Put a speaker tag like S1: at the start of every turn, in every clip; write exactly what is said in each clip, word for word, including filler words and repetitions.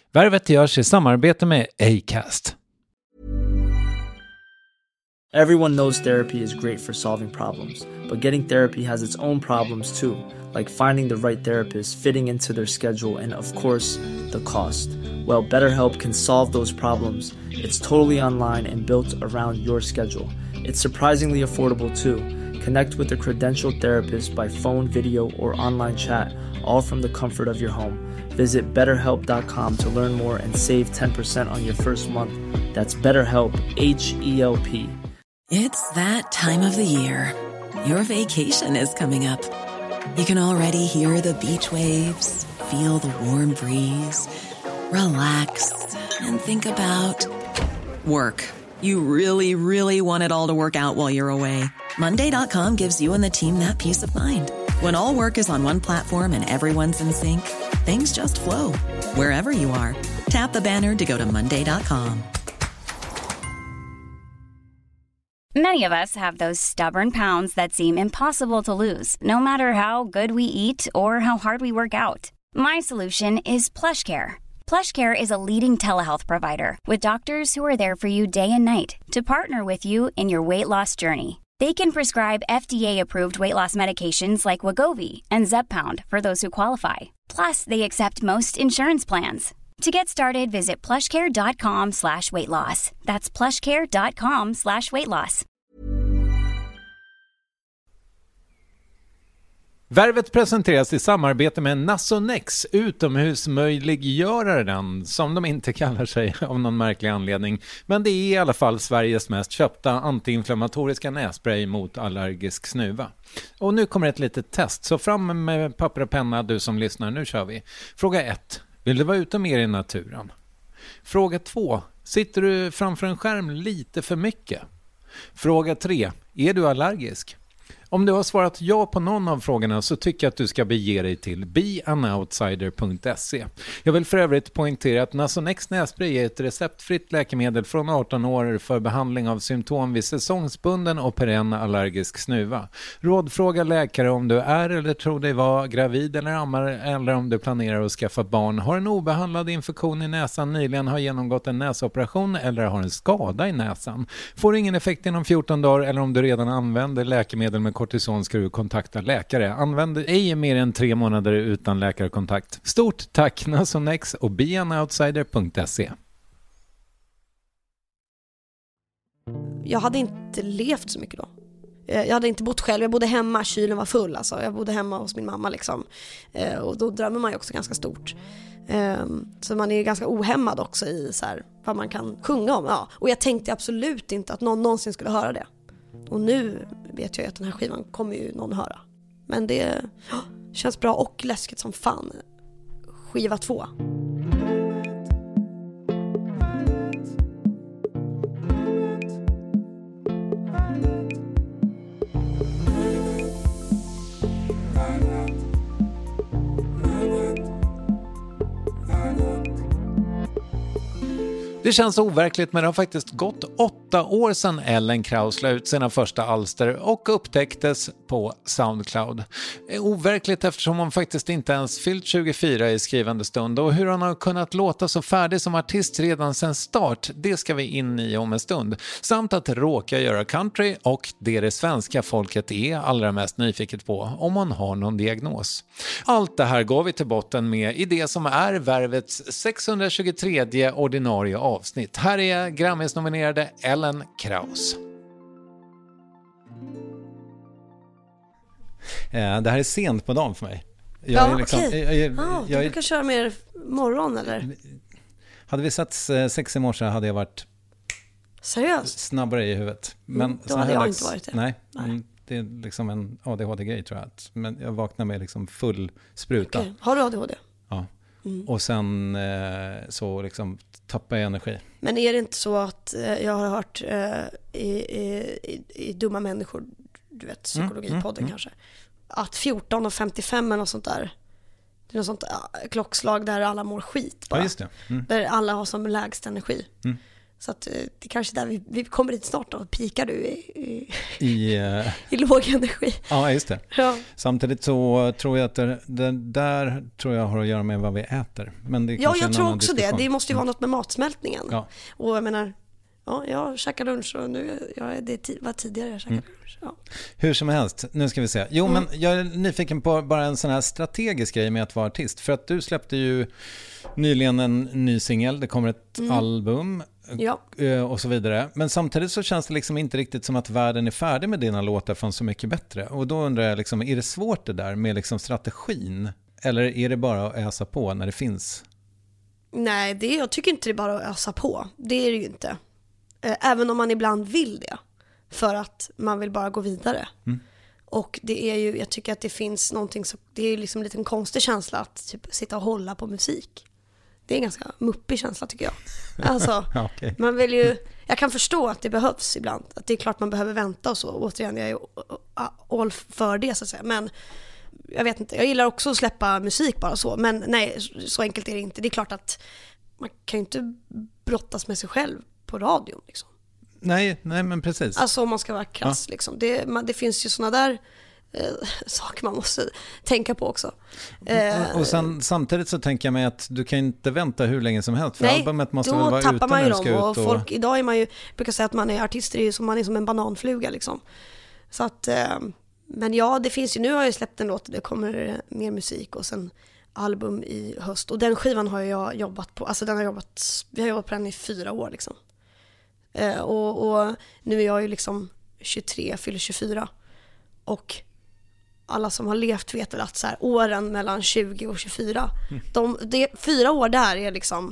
S1: Värvet görs i samarbete med Acast.
S2: Everyone knows therapy is great for solving problems, but getting therapy has its own problems too, like finding the right therapist, fitting into their schedule, and of course, the cost. Well, BetterHelp can solve those problems. It's totally online and built around your schedule. It's surprisingly affordable too. Connect with a credentialed therapist by phone, video, or online chat, all from the comfort of your home. Visit better help dot com to learn more and save ten percent on your first month. That's BetterHelp, H E L P.
S3: It's that time of the year. Your vacation is coming up. You can already hear the beach waves, feel the warm breeze, relax, and think about work. You really, really want it all to work out while you're away. Monday dot com gives you and the team that peace of mind. When all work is on one platform and everyone's in sync, things just flow. Wherever you are, tap the banner to go to Monday dot com.
S4: Many of us have those stubborn pounds that seem impossible to lose, no matter how good we eat or how hard we work out. My solution is PlushCare. PlushCare is a leading telehealth provider with doctors who are there for you day and night to partner with you in your weight loss journey. They can prescribe F D A-approved weight loss medications like Wegovy and Zepbound for those who qualify. Plus, they accept most insurance plans. To get started, visit plushcare.com slash weight loss. That's plushcare.com slash weight loss.
S1: Värvet presenteras i samarbete med Nasonex, utomhusmöjliggöraren, som de inte kallar sig av någon märklig anledning. Men det är i alla fall Sveriges mest köpta antiinflammatoriska nässpray mot allergisk snuva. Och nu kommer ett litet test, så fram med papper och penna du som lyssnar, nu kör vi. Fråga ett. Vill du vara ute mer i naturen? Fråga två. Sitter du framför en skärm lite för mycket? Fråga tre. Är du allergisk? Om du har svarat ja på någon av frågorna så tycker jag att du ska bege dig till be an outsider punkt se. Jag vill för övrigt poängtera att Nasonex nässpray är ett receptfritt läkemedel från arton år för behandling av symptom vid säsongsbunden och perenn allergisk snuva. Rådfråga läkare om du är eller tror dig vara gravid eller ammar, eller om du planerar att skaffa barn, har en obehandlad infektion i näsan, nyligen har genomgått en näsoperation eller har en skada i näsan. Får ingen effekt inom fjorton dagar eller om du redan använder läkemedel med kortison ska du kontakta läkare. Använd ej mer än tre månader utan läkarkontakt. Stort tack Nasonex och be an outsider punkt se.
S5: Jag hade inte levt så mycket då. Jag hade inte bott själv, jag bodde hemma, kylen var full alltså. Jag bodde hemma hos min mamma liksom. Och då drömmer man ju också ganska stort. Så man är ganska ohämmad också i så här, vad man kan sjunga om. Ja. Och jag tänkte absolut inte att någon någonsin skulle höra det. Och nu vet jag att den här skivan kommer ju någon höra. Men det oh, känns bra och läskigt som fan. Skiva två.
S1: Det känns overkligt, men det har faktiskt gått åtta år sedan Ellen Krauss la ut sina första alster och upptäcktes på Soundcloud. Overkligt eftersom hon faktiskt inte ens fyllt tjugofyra i skrivande stund, och hur hon har kunnat låta så färdig som artist redan sedan start, det ska vi in i om en stund. Samt att råka göra country och det det svenska folket är allra mest nyfiket på, om hon har någon diagnos. Allt det här går vi till botten med i det som är Värvets sexhundratjugotredje ordinarie avsnitt. Här är Grammis-nominerade Ellen Krauss. Ja, det här är sent på dagen för mig. Jag
S5: ja,
S1: är liksom,
S5: okej.
S1: jag, jag,
S5: ah, du
S1: jag,
S5: brukar köra mer morgon, eller?
S1: Hade vi satt sex i morse hade jag varit
S5: seriöst
S1: snabbare i huvudet. Men
S5: mm, då hade jag
S1: dags,
S5: inte varit det.
S1: Nej, nej. Det är liksom en A D H D-grej tror jag. Men jag vaknar med liksom full spruta.
S5: Okay. Har du A D H D?
S1: Ja. Mm. Och sen eh, så liksom tappar jag energi. Men
S5: är det inte så att eh, jag har hört eh, i, i, i Dumma människor, du vet, psykologipodden mm, mm, kanske, att fjorton och femtiofem eller något sånt där, det är något sånt äh, klockslag där alla mår skit bara.
S1: Ja, just det. Mm.
S5: Där alla har som lägst energi. Mm. Så att det kanske där vi, vi kommer dit snart då. Pikar du i, i,
S1: I, uh...
S5: i låg energi.
S1: Ja, just det.
S5: Ja.
S1: Samtidigt så tror jag att det, det där tror jag har att göra med vad vi äter. Men det är
S5: ja, jag tror också
S1: diskussion.
S5: det. Det måste ju vara något med matsmältningen.
S1: Ja.
S5: Och jag menar, ja, jag käkar lunch och nu, ja, det var tidigare jag käkade mm. lunch. Ja.
S1: Hur som helst, nu ska vi se. Jo, mm. men jag är nyfiken på bara en sån här strategisk grej med att vara artist. För att du släppte ju nyligen en ny singel, det kommer ett mm. album
S5: ja.
S1: och så vidare. Men samtidigt så känns det liksom inte riktigt som att världen är färdig med dina låtar från Så mycket bättre. Och då undrar jag, liksom, är det svårt det där med liksom strategin? Eller är det bara att ösa på när det finns?
S5: Nej, det, jag tycker inte det är bara att ösa på. Det är det ju inte. Även om man ibland vill det. För att man vill bara gå vidare. Mm. Och det är ju, jag tycker att det finns någonting så, det är liksom lite en konstig känsla att typ sitta och hålla på musik. Det är en ganska muppig känsla tycker jag. Alltså, okay. man vill ju, jag kan förstå att det behövs ibland. Att det är klart man behöver vänta och så. Återigen, jag är all för det så att säga. Men jag vet inte, jag gillar också att släppa musik bara så. Men nej, så enkelt är det inte. Det är klart att man kan ju inte brottas med sig själv på radion liksom.
S1: Nej, nej men precis.
S5: Alltså om man ska vara krass ja. liksom. Det, man, det finns ju såna där eh, saker man måste tänka på också. Eh,
S1: och, och sen, samtidigt så tänker jag mig att du kan inte vänta hur länge som helst. För nej, albumet måste väl vara ute
S5: man ju
S1: när du ska
S5: dem,
S1: ut.
S5: Och folk, idag är man ju, brukar säga att man är artist, är ju som, man är som en bananfluga liksom. Så att, eh, men ja, det finns ju, nu har jag släppt en låt, det kommer mer musik och sen album i höst. Och den skivan har jag jobbat på, alltså den har jobbat, vi har jobbat på den i fyra år liksom. Uh, och, och nu är jag ju liksom tjugotre, fyller tjugofyra. Och alla som har levt vet väl att så här, åren mellan tjugo och tjugofyra mm. de, det, fyra år där är liksom,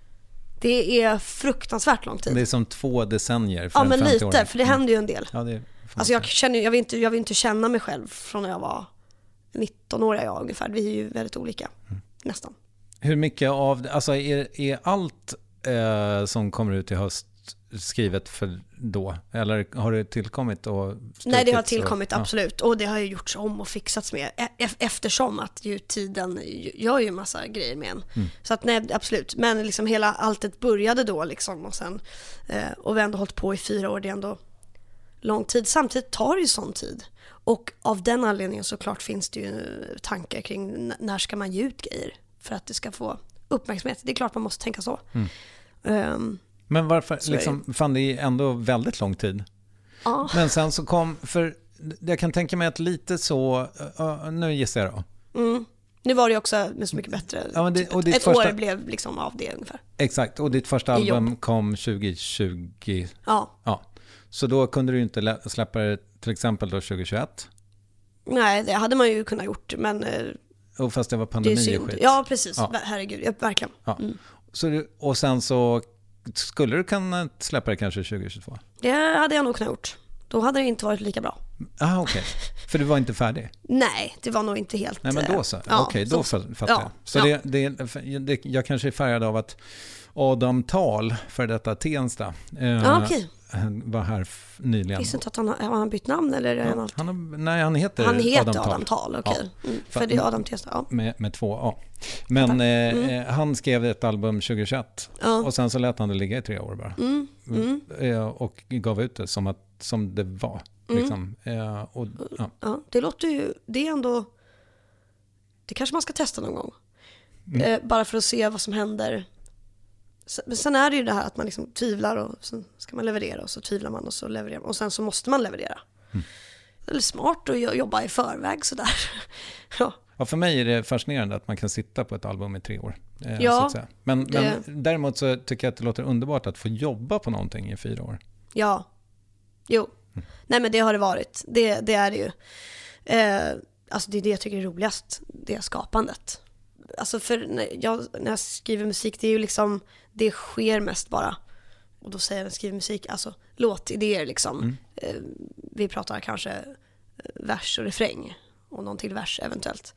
S5: det är fruktansvärt lång tid.
S1: Det är som två decennier för
S5: ja,
S1: en
S5: men lite,
S1: femtio-åring.
S5: för det händer ju en del.
S1: Ja, det är
S5: alltså jag, känner, jag, vill inte, jag vill inte känna mig själv från när jag var nitton år jag ungefär. Vi är ju väldigt olika, mm. nästan.
S1: Hur mycket av, alltså är, är allt eh, som kommer ut i höst skrivet för då? Eller har det tillkommit? Och
S5: nej, det har tillkommit,
S1: så,
S5: absolut. Ja. Och det har ju gjorts om och fixats med. E- eftersom att ju tiden gör ju massa grejer med en. Mm. Så att nej, absolut. Men liksom hela alltet började då liksom. Och sen eh, och vi har ändå hållit på i fyra år. Det är ändå lång tid. Samtidigt tar det ju sån tid. Och av den anledningen så klart finns det ju tankar kring n- när ska man ge ut grejer för att det ska få uppmärksamhet. Det är klart man måste tänka så. Mm. Um,
S1: Men varför, liksom, fann det ändå väldigt lång tid. Ja. Men sen så kom, för jag kan tänka mig att lite så, uh, nu gissar jag då.
S5: Mm. Nu var det också med Så mycket bättre.
S1: Ja, men det, och
S5: ett ett
S1: första,
S5: år blev liksom av det ungefär.
S1: Exakt, och ditt första album kom tjugo tjugo.
S5: Ja.
S1: ja. Så då kunde du inte släppa det till exempel då tjugo tjugoett?
S5: Nej, det hade man ju kunnat gjort, men...
S1: Och fast det var pandemi och skit.
S5: Ja, precis. Ja. Herregud, ja, verkligen.
S1: Ja. Mm. Så, och sen så... Skulle du kunna släppa det kanske tjugo tjugotvå? Det
S5: hade jag nog kunnat gjort. Då hade det inte varit lika bra.
S1: Ah, okej. Okay. För du var inte färdig?
S5: Nej, det var nog inte helt...
S1: Nej, men då så. Ja, okej, okay, då så, fattar ja, jag. Så ja. det, det, det, jag kanske är färgad av att Adam Thal, för detta Tensta, eh,
S5: ah, okay.
S1: var här f- nyligen.
S5: Visste inte att han har, har han bytt namn eller är
S1: ja, han har, nej, han heter,
S5: han heter
S1: Adam Thal.
S5: Adam Thal, okej. Okay. Ja. Mm, för det är Adam Tensta, ja.
S1: Med, med två A. Men mm. eh, han skrev ett album tjugo tjugoett ja. Och sen så lät han det ligga i tre år bara. Mm. Mm. Eh, och gav ut det som, att, som det var. Mm. Liksom. Eh, och, ja.
S5: Ja, det låter ju, det är ändå, det kanske man ska testa någon gång. Mm. Eh, bara för att se vad som händer. Men sen är det ju det här att man liksom tvivlar och sen ska man leverera och så tvivlar man och så levererar man och sen så måste man leverera. Mm. Det är smart att jobba i förväg sådär. ja.
S1: Ja, för mig är det fascinerande att man kan sitta på ett album i tre år. Eh,
S5: ja,
S1: så att säga. Men,
S5: det...
S1: men däremot så tycker jag att det låter underbart att få jobba på någonting i fyra år.
S5: Ja, jo. Mm. Nej, men det har det varit. Det, det är det ju. Eh, alltså det är det jag tycker är roligast. Det är skapandet. Alltså för när jag, när jag skriver musik, det är ju liksom, det sker mest bara. Och då säger jag skriver musik, alltså låtidéer liksom. Mm. Eh, vi pratar kanske vers och refräng och någon till vers eventuellt.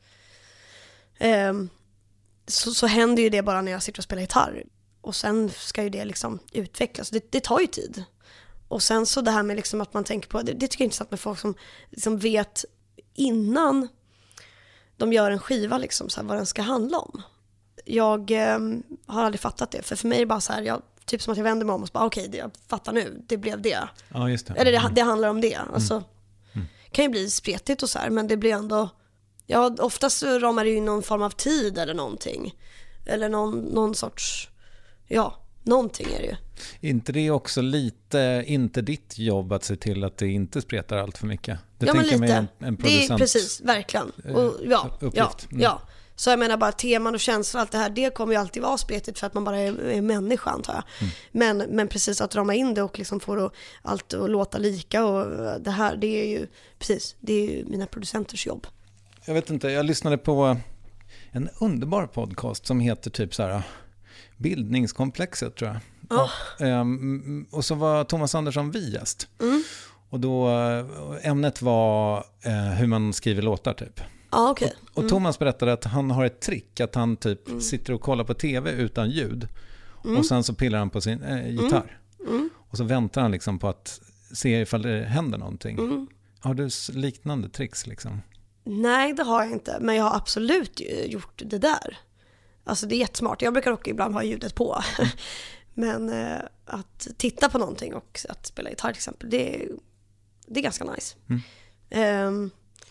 S5: Eh, så, så händer ju det bara när jag sitter och spelar gitarr. Och sen ska ju det liksom utvecklas. Det, det tar ju tid. Och sen så det här med liksom att man tänker på, det, det tycker jag är intressant med folk som liksom vet innan de gör en skiva liksom, så här, vad den ska handla om. Jag eh, har aldrig fattat det. För för mig är det bara så här, jag typ som att jag vänder mig om och så bara, okej, okay, jag fattar nu, det blev det.
S1: Ja, just det.
S5: Eller det, det handlar om det. Alltså, mm. Mm. kan ju bli spretigt och så här, men det blir ändå, ja, oftast ramar det ju någon form av tid eller någonting. Eller någon, någon sorts, ja, någonting är det ju.
S1: Inte det också lite, inte ditt jobb att se till att det inte spretar allt för mycket? Det
S5: ja, men lite.
S1: En, en producent,
S5: det är precis, verkligen. Och, ja,
S1: uppgift.
S5: ja, ja. Så jag menar bara teman och känslor, allt det här, det kommer ju alltid vara spretigt för att man bara är, är människa, antar jag. Mm. Men, men precis att rama in det och liksom få det, allt att låta lika och det här, det är ju precis, det är ju mina producenters jobb.
S1: Jag vet inte, jag lyssnade på en underbar podcast som heter typ så här Bildningskomplexet, tror jag.
S5: Oh.
S1: Och, um, och så var Thomas Andersson vi gäst.
S5: Mm.
S1: Och då, ämnet var uh, hur man skriver låtar typ.
S5: Ah, okay.
S1: Och, och
S5: mm.
S1: Thomas berättade att han har ett trick, att han typ
S5: mm.
S1: sitter och kollar på tv utan ljud.
S5: Mm.
S1: Och sen så pillar han på sin äh, gitarr.
S5: Mm. Mm.
S1: Och så väntar han liksom på att se ifall det händer någonting.
S5: Mm.
S1: Har du liknande tricks liksom?
S5: Nej, det har jag inte. Men jag har absolut gjort det där. Alltså det är jättesmart. Jag brukar också ibland ha ljudet på. Mm. Men eh, att titta på någonting och att spela gitarr till exempel, det är, det är ganska nice. Mm. Um,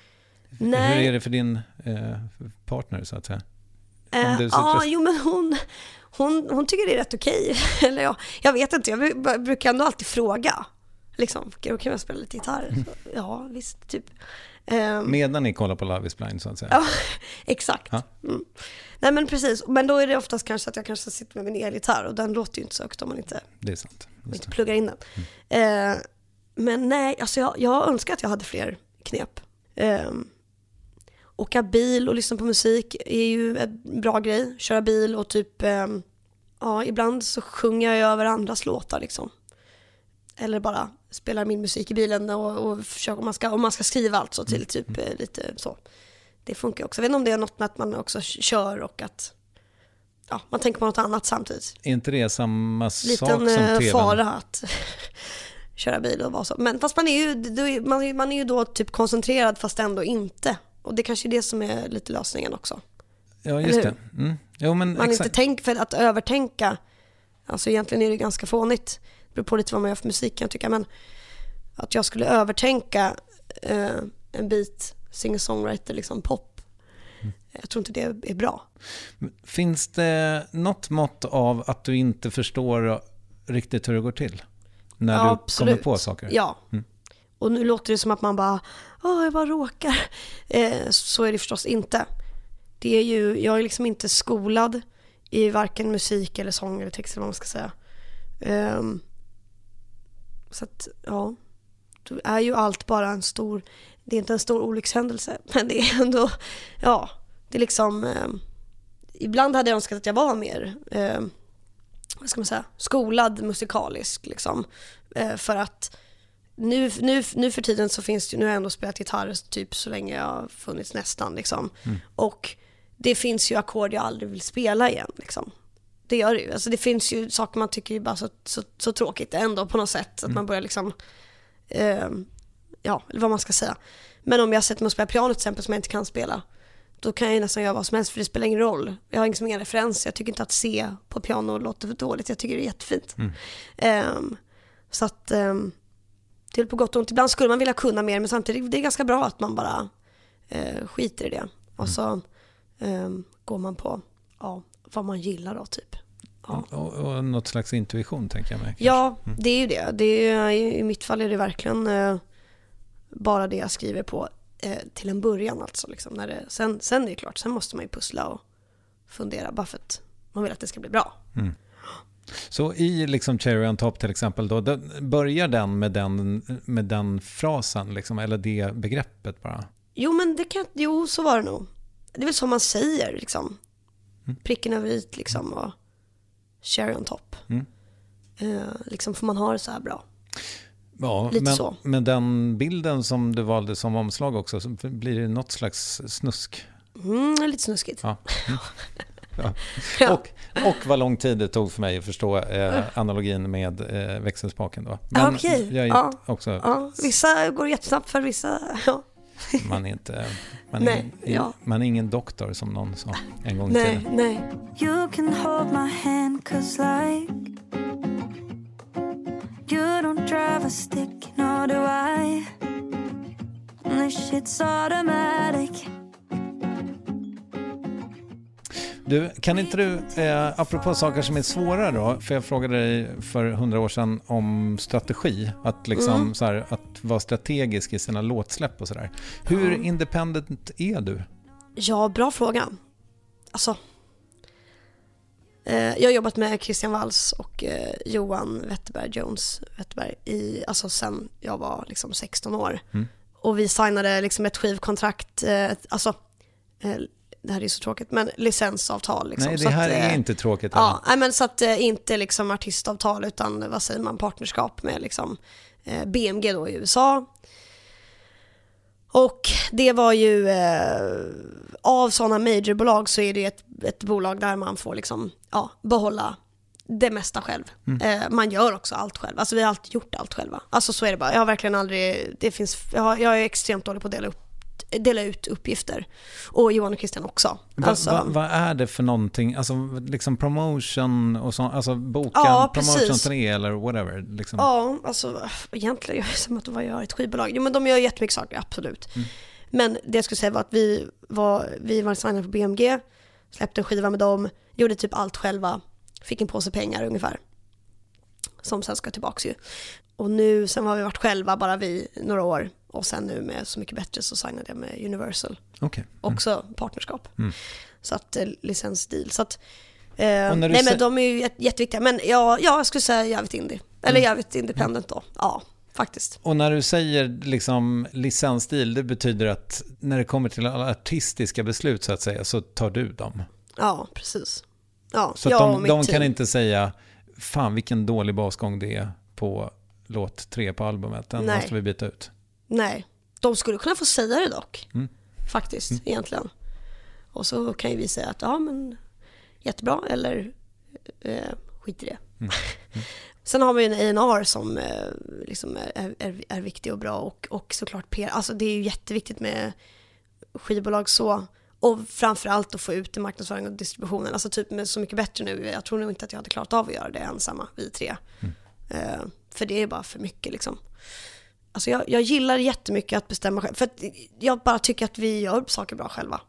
S5: nej.
S1: Hur är det för din eh, partner, så att säga?
S5: Eh, ja, ah, jo men hon, hon, hon tycker det är rätt okej. Eller ja, jag vet inte, jag brukar ändå alltid fråga. Liksom, kan jag spela lite gitarr? Mm. Ja, visst, typ. Um,
S1: Medan ni kollar på Love is Blind, så att säga.
S5: Ja, exakt. Mm. Nej men precis, men då är det oftast kanske att jag kanske sitter med min elgitarr och den låter ju inte så högt om man inte,
S1: det är sant.
S5: Just inte pluggar in den. Mm. Uh, men nej, alltså jag, jag önskar att jag hade fler knep. Um, åka bil och lyssna på musik är ju en bra grej. Köra bil och typ, um, ja, ibland så sjunger jag över andras låtar liksom. Eller bara spelar min musik i bilen och, och försöker, om man ska, om man ska skriva alltså till typ mm. lite så. Det funkar också. Jag vet inte om det är något med att man också kör och att ja, man tänker på något annat samtidigt.
S1: Är inte det samma
S5: Liten
S1: sak som T V?
S5: Fara att köra bil och vara så. Men fast man är ju man är, man är ju då typ koncentrerad fast ändå inte. Och det kanske är det som är lite lösningen också.
S1: Ja, just det. Mm. Jo, men
S5: man
S1: exakt.
S5: inte tänker, för att övertänka, alltså egentligen är det ganska fånigt. Det beror på lite vad man gör för musik, kan jag tycka. Men att jag skulle övertänka eh, en bit singer-songwriter, liksom pop. Mm. Jag tror inte det är bra.
S1: Finns det något mått av att du inte förstår riktigt hur det går till? När
S5: ja,
S1: du
S5: absolut.
S1: kommer på saker?
S5: Ja.
S1: Mm.
S5: Och nu låter det som att man bara, åh, jag bara råkar. Eh, så är det förstås inte. Det är ju, jag är liksom inte skolad i varken musik eller sång eller text eller vad man ska säga. Um, så att, ja, då är ju allt bara en stor, det är inte en stor olyckshändelse, men det är ändå, ja, det är liksom, um, ibland hade jag önskat att jag var mer, um, vad ska man säga, skolad musikalisk liksom, uh, för att Nu, nu, nu för tiden så finns det, nu har jag ändå spelat gitarr typ så länge jag har funnits nästan liksom. Mm. Och det finns ju ackord jag aldrig vill spela igen liksom. Det gör det ju. Alltså det finns ju saker man tycker är bara så, så, så tråkigt ändå på något sätt. Mm. Att man börjar liksom eh, ja, eller vad man ska säga. Men om jag sätter mig och spelar piano till exempel som jag inte kan spela, då kan jag ju nästan göra vad som helst, för det spelar ingen roll. Jag har ingen referens. Jag tycker inte att C på piano låter för dåligt. Jag tycker det är jättefint. Mm. Eh, så att eh, till på gott och ont. Ibland skulle man vilja kunna mer, men samtidigt det är ganska bra att man bara eh, skiter i det. Och så eh, går man på ja, vad man gillar då typ. Ja.
S1: Och, och något slags intuition tänker jag mig. Kanske.
S5: Ja, det är ju det. det är, i mitt fall är det verkligen eh, bara det jag skriver på eh, till en början alltså. Liksom, när det, sen, sen är det klart, sen måste man ju pussla och fundera bara för att man vill att det ska bli bra. Mm.
S1: Så i liksom Cherry on Top till exempel då, då börjar den med den, med den frasen liksom, eller det begreppet bara?
S5: Jo, men det kan, jo, så var det nog. Det är väl som man säger liksom. Mm. Pricken över i liksom och Cherry on Top. Mm. Uh, liksom får man ha det så här bra.
S1: Ja,
S5: lite
S1: men,
S5: så.
S1: Men den bilden som du valde som omslag också, så blir det något slags snusk?
S5: Mm, lite snuskigt.
S1: Ja. Mm. Ja. Ja. Och, och vad lång tid det tog för mig att förstå eh, analogin med eh, växelspaken då.
S5: Men okej. Okay.
S1: Jag är
S5: ja.
S1: också...
S5: Ja. Vissa går jättesnabbt för vissa... Ja.
S1: Man är inte... Man,
S5: nej,
S1: är,
S5: ja.
S1: man är ingen doktor som någon sa en gång i
S5: nej,
S1: tiden.
S5: Nej,
S6: You can hold my hand 'cause like stick, nor do I. This shit's automatic.
S1: Du, kan inte du, eh, apropå saker som är svåra då, för jag frågade dig för hundra år sedan om strategi, att liksom mm. så här, att vara strategisk i sina låtsläpp och sådär. Hur mm. independent är du?
S5: Ja, bra fråga. Alltså, eh, jag har jobbat med Christian Walls och eh, Johan Wetterberg, Jones Wetterberg, i, alltså sen jag var liksom sexton år. Mm. Och vi signade liksom ett skivkontrakt, eh, alltså, eh, det här är så tråkigt, men licensavtal liksom.
S1: Nej, det
S5: så
S1: här
S5: att,
S1: är inte tråkigt.
S5: Ja, nej, men så att eh, inte liksom artistavtal, utan vad säger man, partnerskap med liksom eh, B M G då i U S A. Och det var ju eh, av sådana majorbolag så är det ett, ett bolag där man får liksom, ja, behålla det mesta själv. Mm. Eh, man gör också allt själv. Alltså vi har alltid gjort allt själva. Alltså så är det bara. Jag har verkligen aldrig, det finns, jag, har, jag är extremt dålig på att dela, upp, dela ut uppgifter. Och Johan och Christian också. Alltså,
S1: vad va, va är det för någonting? Alltså liksom promotion och så, alltså boka
S5: ja,
S1: promotion tre eller whatever. Liksom.
S5: Ja, alltså egentligen, jag är som att vad gör ett skivbolag. Jo, men de gör jättemycket saker, absolut. Mm. Men det jag skulle säga var att vi var, vi var signade på B M G, släppte en skiva med dem, gjorde typ allt själva. Fick en påse pengar ungefär. Som sen ska tillbaka ju. Och nu, sen har vi varit själva bara vi några år. Och sen nu med Så mycket bättre så signade jag med Universal.
S1: Okay. Mm.
S5: Också partnerskap. Mm. Så att eh, licensdeal. Så att, eh, nej men se- de är ju jätt, jätteviktiga. Men ja, ja, jag skulle säga jävligt indie. Eller mm. jävligt independent då. Ja, faktiskt.
S1: Och när du säger liksom licensdeal, det betyder att när det kommer till alla artistiska beslut så att säga, så tar du dem.
S5: Ja, precis. Ja,
S1: så att de, de kan inte säga fan vilken dålig basgång det är på låt tre på albumet. Den Nej. måste vi byta ut.
S5: Nej, de skulle kunna få säga det dock. Mm. Faktiskt, mm. egentligen. Och så kan ju vi säga att ja men jättebra eller eh, skit i det. Mm. Mm. Sen har vi ju en A and R som eh, liksom är, är, är viktig och bra och, och såklart P R. Alltså det är ju jätteviktigt med skivbolag så. Och framförallt att få ut i marknadsföring och distributionen. Alltså typ med Så mycket bättre nu. Jag tror nog inte att jag hade klarat av att göra det ensamma, vi tre. Mm. Uh, för det är bara för mycket liksom. Alltså jag, jag gillar jättemycket att bestämma själv. För att jag bara tycker att vi gör saker bra själva.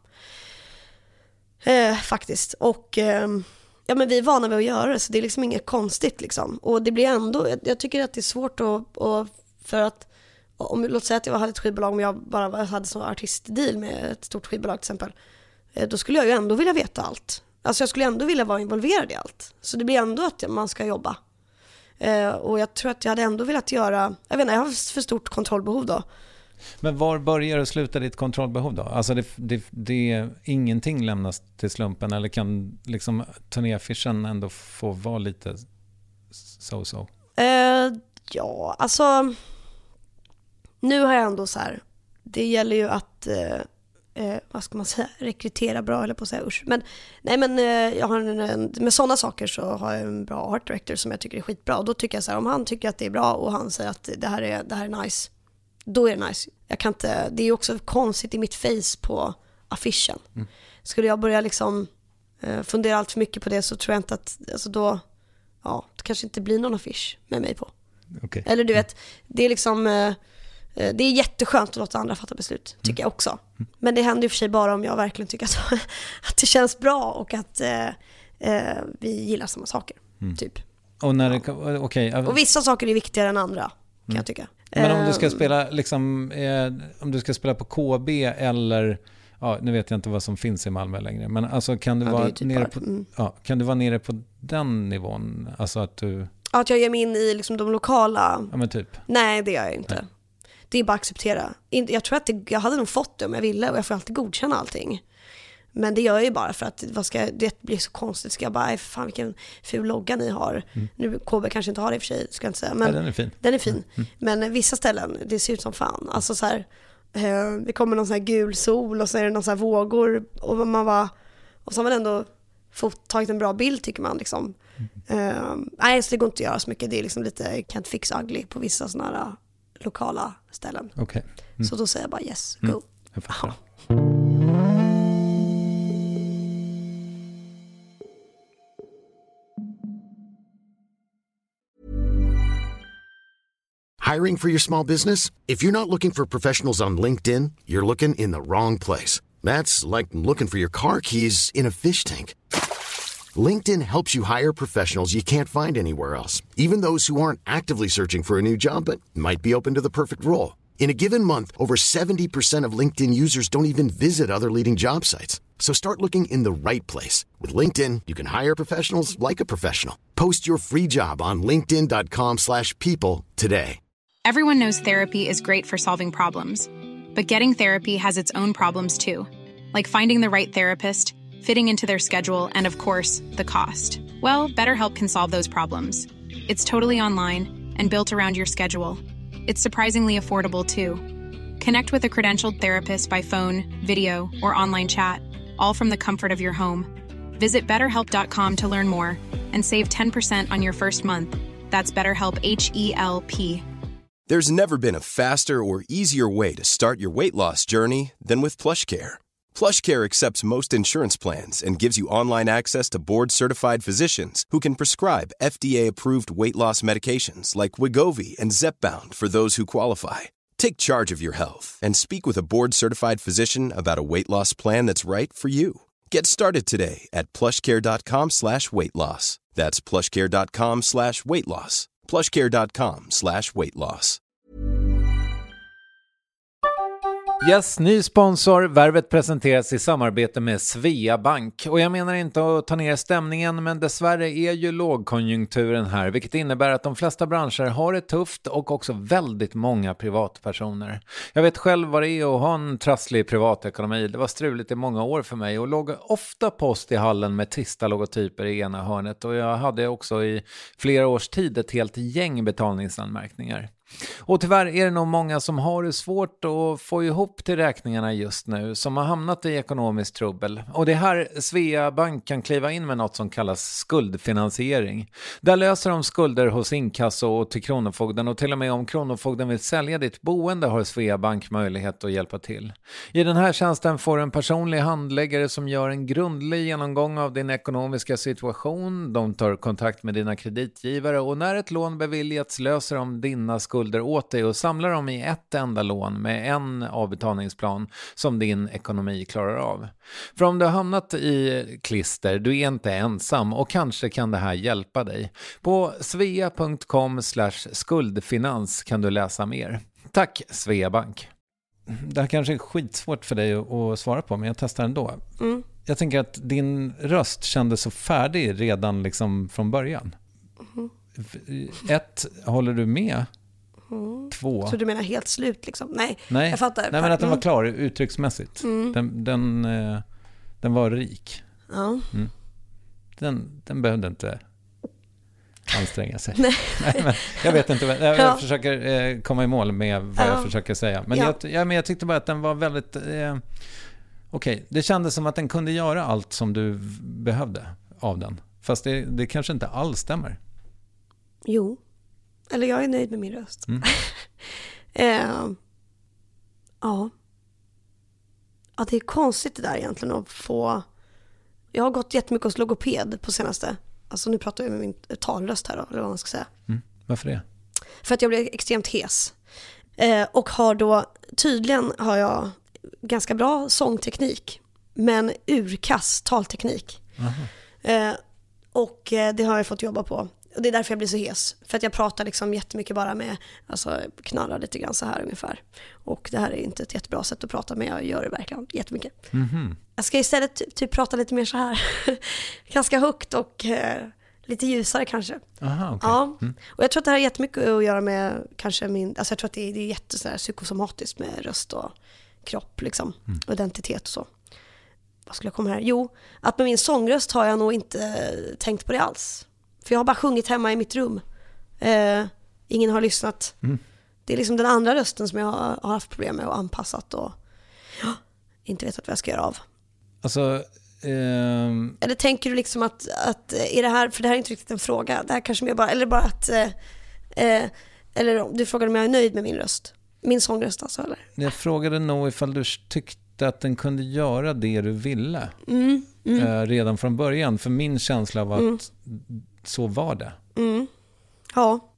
S5: Uh, faktiskt. Och uh, ja, men vi är vana vid att göra det. Så det är liksom inget konstigt liksom. Och det blir ändå, jag, jag tycker att det är svårt att, och för att om låt säga att jag hade ett skivbolag, om jag bara hade sån artistdeal med ett stort skivbolag till exempel, då skulle jag ju ändå vilja veta allt. Alltså jag skulle ändå vilja vara involverad i allt. Så det blir ändå att man ska jobba. Eh, och jag tror att jag hade ändå velat göra, jag vet inte, jag har för stort kontrollbehov då.
S1: Men var börjar och slutar ditt kontrollbehov då? Alltså det, det, det ingenting lämnas till slumpen, eller kan liksom turnéaffischen ändå få vara lite so-so?
S5: Eh, ja, alltså nu har jag ändå så här, det gäller ju att eh, eh, vad ska man säga, rekrytera bra, eller på att säga usch. Men nej, men eh, jag har en, en, med sådana saker så har jag en bra art director som jag tycker är skitbra, och då tycker jag så här, om han tycker att det är bra och han säger att det här är det här är nice, då är det nice. Jag kan inte, det är också konstigt i mitt face på affischen. Mm. Skulle jag börja liksom eh, fundera allt för mycket på det, så tror jag inte att, alltså då, ja, det kanske inte blir någon affisch med mig på.
S1: Okay.
S5: Eller du vet, det är liksom eh, det är jätteskönt att låta andra fatta beslut, tycker mm. jag också. Men det händer ju för sig bara om jag verkligen tycker att, att det känns bra och att eh, eh, vi gillar samma saker, mm. typ.
S1: Och, när det, okay.
S5: och vissa saker är viktigare än andra, kan mm. jag tycka.
S1: Men om du ska spela liksom, eh, om du ska spela på K B eller, ja, nu vet jag inte vad som finns i Malmö längre, men alltså kan du, ja, vara, typ nere på, mm. ja, kan du vara nere på den nivån? Alltså att du...
S5: Att jag ger mig in i liksom de lokala...
S1: Ja, men typ.
S5: Nej, det gör jag inte. Nej. Det är bara att acceptera. Jag tror att det, jag hade nog fått det om jag ville, och jag får alltid godkänna allting. Men det gör jag ju bara för att vad ska, det blir så konstigt. Ska jag bara, aj fan vilken ful logga ni har. Mm. Nu K B kanske inte har det i och för sig, ska jag inte säga. Men
S1: ja, den är fin.
S5: Den är fin. Mm. Men vissa ställen, det ser ut som fan. Alltså så här, eh, det kommer någon sån här gul sol och så är det någon sån här vågor. Och man bara, och så har man ändå fått tagit en bra bild, tycker man liksom. Mm. Eh, nej, så det går inte att göra så mycket. Det är liksom lite can't fix ugly på vissa såna här lokala ställen.
S1: Okay. Mm.
S5: Så då säger jag bara yes, go. Mm.
S1: Jag fattar.
S7: Hiring for your small business? If you're not looking for professionals on LinkedIn, you're looking in the wrong place. That's like looking for your car keys in a fish tank. LinkedIn helps you hire professionals you can't find anywhere else, even those who aren't actively searching for a new job but might be open to the perfect role. In a given month, over seventy percent of LinkedIn users don't even visit other leading job sites. So start looking in the right place. With LinkedIn, you can hire professionals like a professional. Post your free job on linkedin dot com slash people today.
S8: Everyone knows therapy is great for solving problems. But getting therapy has its own problems too. Like finding the right therapist, fitting into their schedule, and of course, the cost. Well, BetterHelp can solve those problems. It's totally online and built around your schedule. It's surprisingly affordable too. Connect with a credentialed therapist by phone, video, or online chat, all from the comfort of your home. Visit better help dot com to learn more and save ten percent on your first month. That's BetterHelp, H E L P.
S9: There's never been a faster or easier way to start your weight loss journey than with PlushCare. PlushCare accepts most insurance plans and gives you online access to board-certified physicians who can prescribe F D A-approved weight loss medications like Wegovy and Zepbound for those who qualify. Take charge of your health and speak with a board-certified physician about a weight loss plan that's right for you. Get started today at plushcare.com slash weight loss. That's plushcare.com slash weight loss. plushcare.com slash weight loss.
S1: Yes, ny sponsor. Värvet presenteras i samarbete med Svea Bank. Och jag menar inte att ta ner stämningen, men dessvärre är ju lågkonjunkturen här, vilket innebär att de flesta branscher har det tufft och också väldigt många privatpersoner. Jag vet själv vad det är att ha en trasslig privatekonomi. Det var struligt i många år för mig och låg ofta post i hallen med trista logotyper i ena hörnet. Och jag hade också i flera års tid ett helt gäng betalningsanmärkningar. Och tyvärr är det nog många som har det svårt att få ihop till räkningarna just nu, som har hamnat i ekonomisk trubbel. Och det här Svea Bank kan kliva in med något som kallas skuldfinansiering. Där löser de skulder hos inkasso och till Kronofogden, och till och med om Kronofogden vill sälja ditt boende har Svea Bank möjlighet att hjälpa till. I den här tjänsten får du en personlig handläggare som gör en grundlig genomgång av din ekonomiska situation. De tar kontakt med dina kreditgivare och när ett lån beviljats löser de dina skulder åt dig och samlar dem i ett enda lån med en avbetalningsplan som din ekonomi klarar av. För om du har hamnat i klister, du är inte ensam och kanske kan det här hjälpa dig. På svea punkt com slash skuldfinans kan du läsa mer. Tack Svea Bank. Det här kanske är skitsvårt för dig att svara på, men jag testar ändå. Mm. Jag tänker att din röst kändes så färdig redan liksom från början. Mm. Ett, håller du med?
S5: Mm.
S1: Två.
S5: Så du menar helt slut liksom? Nej,
S1: Nej.
S5: jag fattar.
S1: Nej, men att den var klar uttrycksmässigt. Mm. Den, den, eh, den var rik.
S5: Ja.
S1: Mm. Den, den behövde inte anstränga sig.
S5: Nej.
S1: Nej, men jag vet inte. Jag, jag ja. försöker eh, komma i mål med vad ja. jag försöker säga. Men, ja. jag, ja, men jag tyckte bara att den var väldigt... Eh, Okej, okay. Det kändes som att den kunde göra allt som du behövde av den. Fast det, det kanske inte alls stämmer.
S5: Jo. Eller jag är nöjd med min röst. Mm. eh, ja. Ja, det är konstigt det där egentligen att få... Jag har gått jättemycket hos logoped på senaste. Alltså nu pratar jag med min talröst här då, eller vad man ska säga.
S1: Mm. Varför det?
S5: För att jag blir extremt hes. Eh, och har då, tydligen har jag ganska bra sångteknik. Men urkass talteknik. Eh, och eh, det har jag fått jobba på. Och det är därför jag blir så hes. För att jag pratar liksom jättemycket bara med, alltså knarrar lite grann så här ungefär. Och det här är inte ett jättebra sätt att prata, men jag gör det verkligen jättemycket. Mm-hmm. Jag ska istället ty- typ prata lite mer så här. Ganska högt och eh, lite ljusare kanske.
S1: Aha, okay.
S5: Ja.
S1: Mm.
S5: Och jag tror att det här har jättemycket att göra med kanske min, alltså jag tror att det är, det är jätte så här psykosomatiskt med röst och kropp liksom. Mm. Och identitet och så. Vad skulle jag komma här? Jo, att med min sångröst har jag nog inte tänkt på det alls. För jag har bara sjungit hemma i mitt rum. Eh, ingen har lyssnat. Mm. Det är liksom den andra rösten som jag har, har haft problem med och anpassat och ja, inte vetat vad jag ska göra av.
S1: Alltså, ehm...
S5: Eller tänker du liksom att, att är det här, för det här är inte riktigt en fråga. Det här kanske mer bara, eller bara att eh, eh, eller du frågade om jag är nöjd med min röst. Min sångröst alltså, eller?
S1: Jag frågade nog ifall du tyckte att den kunde göra det du ville.
S5: Mm, mm.
S1: Eh, redan från början. För min känsla var att mm. så var det.
S5: Mm. Ja.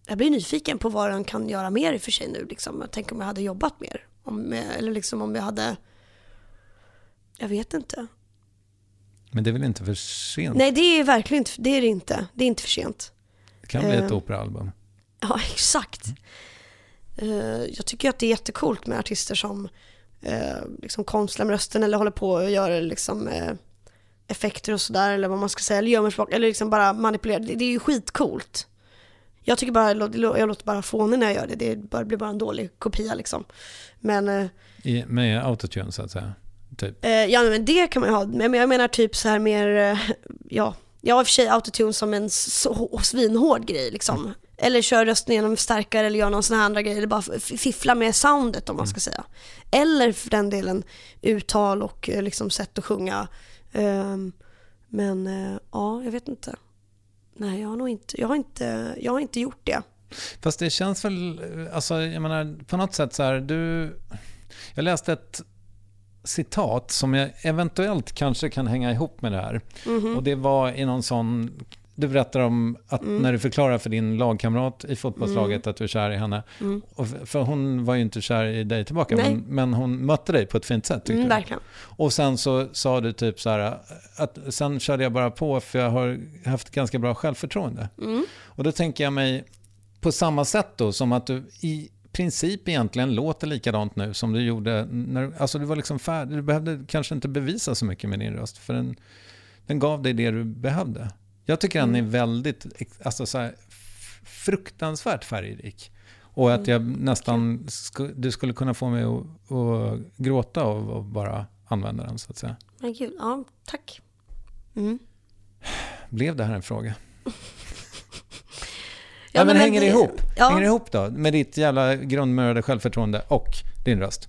S5: jag blir nyfiken på vad den kan göra mer i för sig nu. Liksom. Jag tänker om jag hade jobbat mer. Om jag, eller liksom om jag hade... Jag vet inte.
S1: Men det är väl inte för sent?
S5: Nej, det är verkligen inte, det är det inte. Det är inte för sent.
S1: Det kan bli
S5: uh,
S1: ett operaalbum.
S5: Ja, exakt. Mm. Uh, jag tycker att det är jättekult med artister som uh, liksom konstlar med rösten eller håller på och gör liksom, uh, effekter och sådär, eller vad man ska säga, eller gör med språk, eller liksom bara manipulerar. Det, det är ju skitcoolt. Jag tycker bara, jag låter bara fånig när jag gör det. Det bara, blir bara en dålig kopia liksom. Men... Uh,
S1: I, med autotune så att säga? Typ.
S5: Uh, ja, men det kan man ju ha. Men jag menar typ så här mer, uh, ja, jag har i och för sig autotune som en så, svinhård grej liksom. Mm. Eller kör rösten genom starkare eller gör någon sån här andra grej, eller bara fiffla med soundet om man ska säga. Eller för den delen uttal och uh, liksom sätt att sjunga. Uh, men uh, ja, jag vet inte. Nej, jag har nog inte, jag har inte, jag har inte gjort det.
S1: Fast det känns väl, alltså jag menar på något sätt så här, du, jag läste ett citat som jag eventuellt kanske kan hänga ihop med det här. Mm-hmm. Och det var i någon sån, du berättar om att mm. när du förklarar för din lagkamrat i fotbollslaget mm. att du är kär i henne. Mm. Och för hon var ju inte kär i dig tillbaka, men, men hon mötte dig på ett fint sätt tyckte
S5: mm,
S1: du.
S5: Verkligen.
S1: Och sen så sa du typ så här att sen körde jag bara på för jag har haft ganska bra självförtroende. Mm. Och då tänker jag mig på samma sätt då som att du i princip egentligen låter likadant nu som du gjorde när, alltså du var liksom färdig, du behövde kanske inte bevisa så mycket med din röst för den, den gav dig det du behövde. Jag tycker mm. den är väldigt alltså så här, fruktansvärt färgrik och att jag nästan sk- du skulle kunna få mig att, att gråta av och bara använda den så att säga.
S5: Men gud, ja, tack. Mm.
S1: Blev det här en fråga?
S5: Ja,
S1: ja, men, men hänger det
S5: det
S1: ihop?
S5: Ja.
S1: Hänger det ihop då med ditt jävla grundmurade självförtroende och din röst?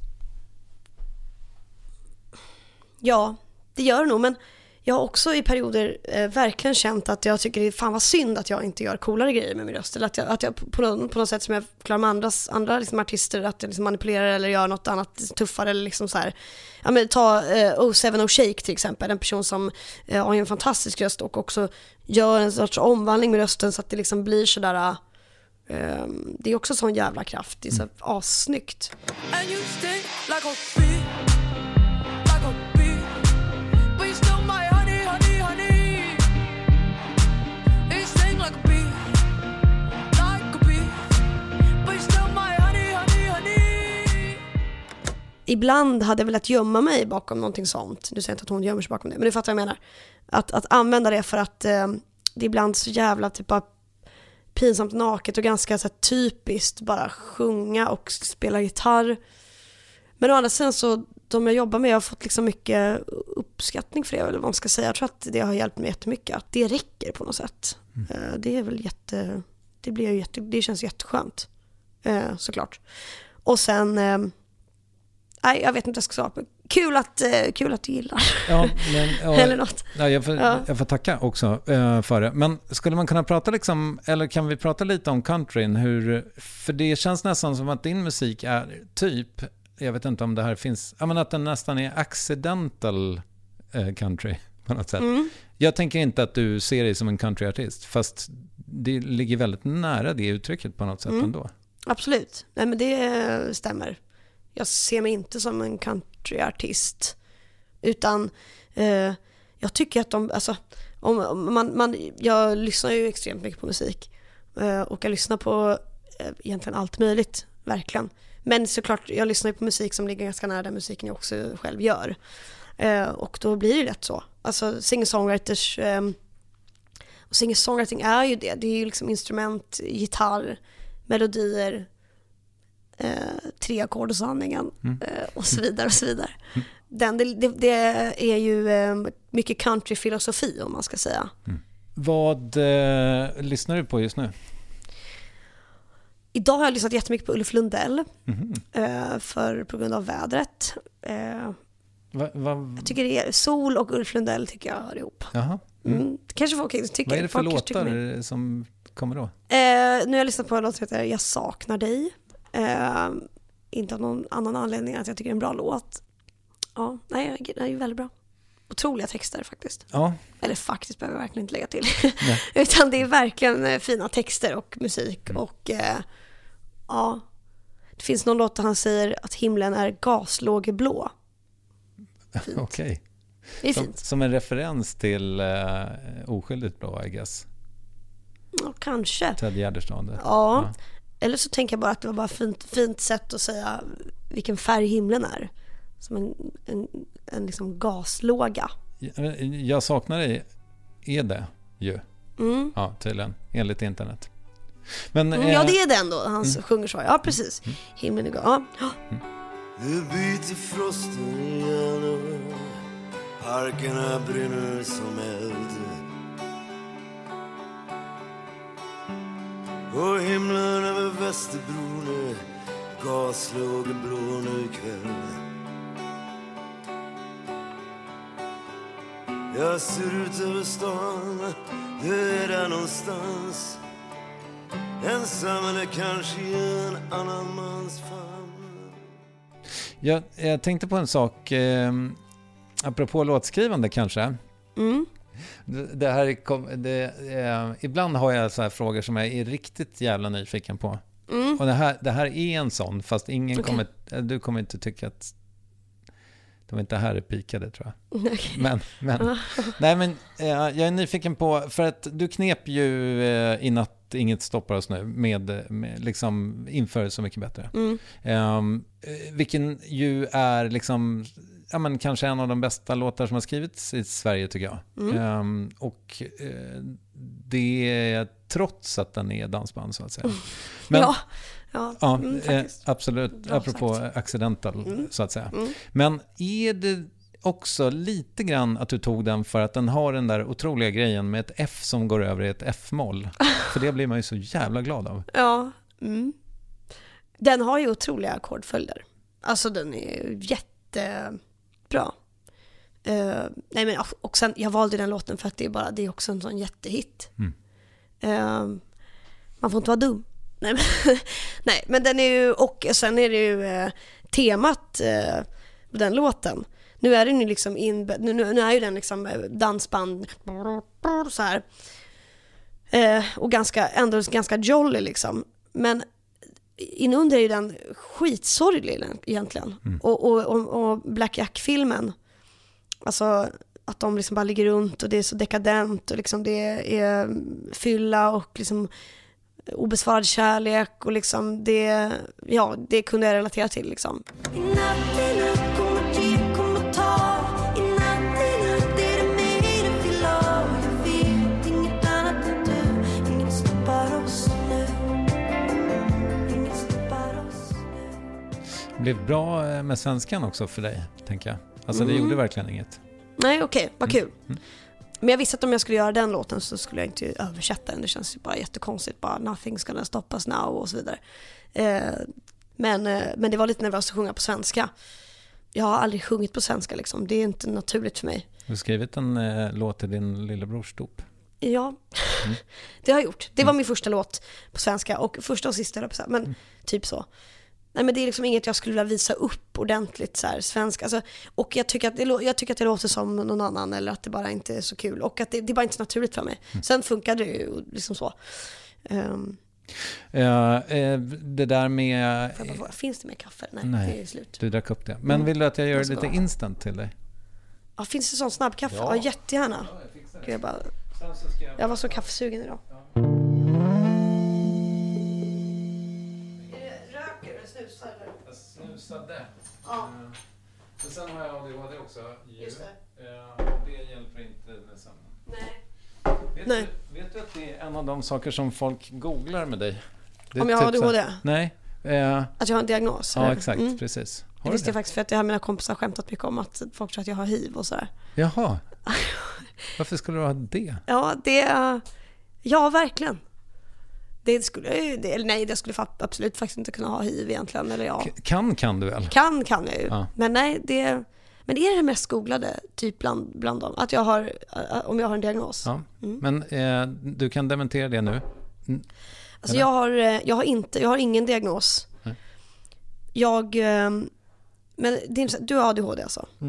S5: Ja, det gör det nog, men jag har också i perioder eh, verkligen känt att jag tycker det är fan vad synd att jag inte gör coolare grejer med min röst. Eller att jag, att jag på, något, på något sätt som jag klarar med andras, andra liksom artister, att jag liksom manipulerar eller gör något annat tuffare. Eller liksom så här. Ja, men ta eh, O seven O Shake till exempel, en person som eh, har en fantastisk röst och också gör en sorts omvandling med rösten så att det liksom blir sådär... Eh, det är också sån jävla kraft, det är så mm. assnyggt. And you stay like a bee, like a bee. But you still my honey, honey, honey. You sing like a bee, like a bee. But you still my honey, honey, honey. Ibland hade jag velat gömma mig bakom någonting sånt. Nu säger jag inte att hon gömmer sig bakom det, men du fattar vad jag menar. Att, att använda det för att eh, det är ibland så jävla typ av pinsamt naket och ganska så här, typiskt bara sjunga och spela gitarr. Men å andra sidan så de jag jobbar med, jag har fått liksom mycket uppskattning för det, eller vad man ska säga. Jag tror att det har hjälpt mig jättemycket. Att det räcker på något sätt. Mm. Det är väl jätte... Det, blir jätte, det känns jätteskönt. Såklart. Och sen... Nej, jag vet inte vad jag ska säga. Kul att, kul att du gillar. Ja, men, ja, eller något.
S1: Ja, jag, får, ja. jag får tacka också uh, för det. Men skulle man kunna prata liksom, eller kan vi prata lite om countryn? Hur, för det känns nästan som att din musik är typ, jag vet inte om det här finns, jag menar att den nästan är accidental uh, country på något sätt. Mm. Jag tänker inte att du ser dig som en countryartist, fast det ligger väldigt nära det uttrycket på något sätt mm. ändå.
S5: Absolut, nej men det stämmer. Jag ser mig inte som en countryartist, utan eh, jag tycker att de, alltså, om, om man, man, jag lyssnar ju extremt mycket på musik eh, och jag lyssnar på eh, egentligen allt möjligt, verkligen. Men såklart, jag lyssnar ju på musik som ligger ganska nära den musiken jag också själv gör. Eh, och då blir det lätt så. Alltså singer-songwriters eh, och singer-songwriting är ju det. Det är ju liksom instrument, gitarr, melodier, Eh, tre ackord och sanningen mm. eh, och så vidare och så vidare. Mm. Den, det, det, det är ju eh, mycket countryfilosofi om man ska säga. Mm.
S1: Vad eh, lyssnar du på just nu?
S5: Idag har jag lyssnat jättemycket på Ulf Lundell mm. eh, för på grund av vädret. Eh,
S1: va, va,
S5: jag tycker det är sol och Ulf Lundell tycker jag hör ihop.
S1: Jaha. Mm.
S5: Mm. Kanske folk tycker.
S1: Vad är det för låtar som kommer då? Eh,
S5: nu har jag lyssnat på en låt som heter Jag saknar dig. Uh, inte av någon annan anledning att jag tycker det är en bra låt. Ja, nej, det är ju väldigt bra. otroliga texter faktiskt.
S1: Ja.
S5: Eller faktiskt behöver jag verkligen inte lägga till. Utan det är verkligen fina texter och musik. Mm. Och eh, ja, det finns någon låt där han säger att himlen är gaslågeblå.
S1: Okej. Okay.
S5: Det är
S1: som,
S5: fint.
S1: Som en referens till uh, Oskyldigt blå, I guess.
S5: Ja, kanske.
S1: Ted Gärdestad.
S5: Ja.
S1: ja.
S5: Eller så tänker jag bara att det var bara ett fint, fint sätt att säga vilken färg himlen är. Som en, en, en liksom gaslåga.
S1: Jag, jag saknar dig, är det ju.
S5: Mm.
S1: Ja, tydligen. Enligt internet. Men,
S5: mm,
S1: eh,
S5: ja, det är den då. Han
S1: mm.
S5: sjunger så. Ja, precis. Mm. Himlen är gas. Ja. Mm.
S10: Nu byter frosten igen. Parkerna brinner som eld. Och himlen över Västerbron är gaslågeblå nu ikväll. Jag ser ut över stan, du är där någonstans. Ensam eller kanske i en annan mans famn.
S1: Jag, jag tänkte på en sak, eh, apropå låtskrivande kanske.
S5: Mm.
S1: Det, det här är, det, eh, ibland har jag så här frågor som jag är riktigt jävla nyfiken på.
S5: Mm.
S1: Och det här, det här är en sån, fast ingen
S5: okay.
S1: kommer, du kommer inte tycka att de inte här är pikade, tror jag.
S5: Okay.
S1: Men, men, nej, men eh, jag är nyfiken på, för att du knep ju eh, i natt Inget stoppar oss nu med, med liksom inför Så mycket bättre.
S5: Mm.
S1: Um, vilken ju är liksom, ja, men kanske en av de bästa låtar som har skrivits i Sverige, tycker jag.
S5: Mm.
S1: Um, och uh, det är trots att den är dansband, så att säga. Men,
S5: ja, ja,
S1: ja
S5: mm,
S1: eh, absolut.
S5: Bra
S1: apropå
S5: sagt.
S1: accidental,
S5: mm.
S1: så att säga.
S5: Mm.
S1: Men är det också lite grann att du tog den för att den har den där otroliga grejen med ett F som går över i ett F-moll? För det blir man ju så jävla glad av.
S5: Ja. Mm. Den har ju otroliga ackordföljder. Alltså den är jättebra. Uh, nej men och sen, jag valde den låten för att det är bara, det är också en sån jättehit.
S1: Mm.
S5: Uh, man får inte vara dum. Nej men, nej, men den är ju, och sen är det ju uh, temat uh, på den låten. Nu är den ju liksom in, nu, nu är ju den liksom dansband så här. Eh, och ganska, ändå ganska jolly liksom. Men inunder är ju den skitsorglig egentligen. Mm. Och, och, och, och Black Jack-filmen, alltså att de liksom bara ligger runt och det är så dekadent och liksom det är fylla och liksom obesvarad kärlek och liksom det, ja, det kunde jag relatera till liksom.
S1: Det blev bra med svenskan också för dig, tänker jag. Alltså det mm. gjorde verkligen inget.
S5: Nej, okej, okay, vad kul.
S1: Mm. Mm.
S5: Men jag visste att om jag skulle göra den låten så skulle jag inte översätta den. Det känns ju bara jättekonstigt. Bara nothing's gonna stop us now och så vidare. Eh, men, eh, men det var lite nervöst att sjunga på svenska. Jag har aldrig sjungit på svenska liksom. Det är inte naturligt för mig.
S1: Du har skrivit en eh, låt till din lillebrors dop.
S5: Ja, mm. det har jag gjort. Det var min första låt på svenska. Och första och sista, men mm. typ så. Nej, men det är liksom inget jag skulle vilja visa upp ordentligt så här, svenska. Alltså, och jag tycker, att det, jag tycker att det låter som någon annan eller att det bara inte är så kul. Och att det, det är bara inte så naturligt för mig. Mm. Sen funkar det ju liksom så. Um,
S1: ja, det där med...
S5: Bara, finns det mer kaffe? Nej,
S1: nej,
S5: det är slut.
S1: Du drack upp det. Men
S5: mm.
S1: vill du att jag gör
S5: jag
S1: lite
S5: bara...
S1: instant till dig?
S5: Ja, finns det sån snabbkaffe? Ja, ja jättegärna. Ja, jag, fixar det. Jag, bara... jag... jag var så kaffesugen idag. Ja. Snusar eller?
S1: Jag snusade.
S5: Ja.
S1: Men sen har jag A D H D också.
S5: Just det.
S1: Det hjälper inte med sömnen.
S5: Nej.
S1: Vet,
S5: Nej.
S1: Du, vet du att det är en av de saker som folk googlar med dig? Det
S5: om jag har
S1: typ
S5: A D H D?
S1: Så, nej. Eh,
S5: att jag har en diagnos?
S1: Ja,
S5: eller?
S1: exakt.
S5: Mm.
S1: Precis.
S5: Har det visste jag faktiskt för att jag har mina kompisar skämtat mycket om att folk tror att jag har H I V och sådär.
S1: Jaha. Varför skulle du ha det?
S5: Ja, det... Ja, verkligen. Det skulle det, eller nej, det skulle absolut faktiskt inte kunna ha H I V egentligen, eller ja.
S1: Kan kan du väl?
S5: Kan kan jag ju.
S1: Ja.
S5: Men nej, det men det är det mest googlade typ bland bland dem att jag har om jag har en diagnos.
S1: Ja. Mm. Men eh, du kan dementera det nu. Mm.
S5: Alltså jag har jag har inte jag har ingen diagnos. Nej. Jag men det är, du har A D H D alltså. Mm.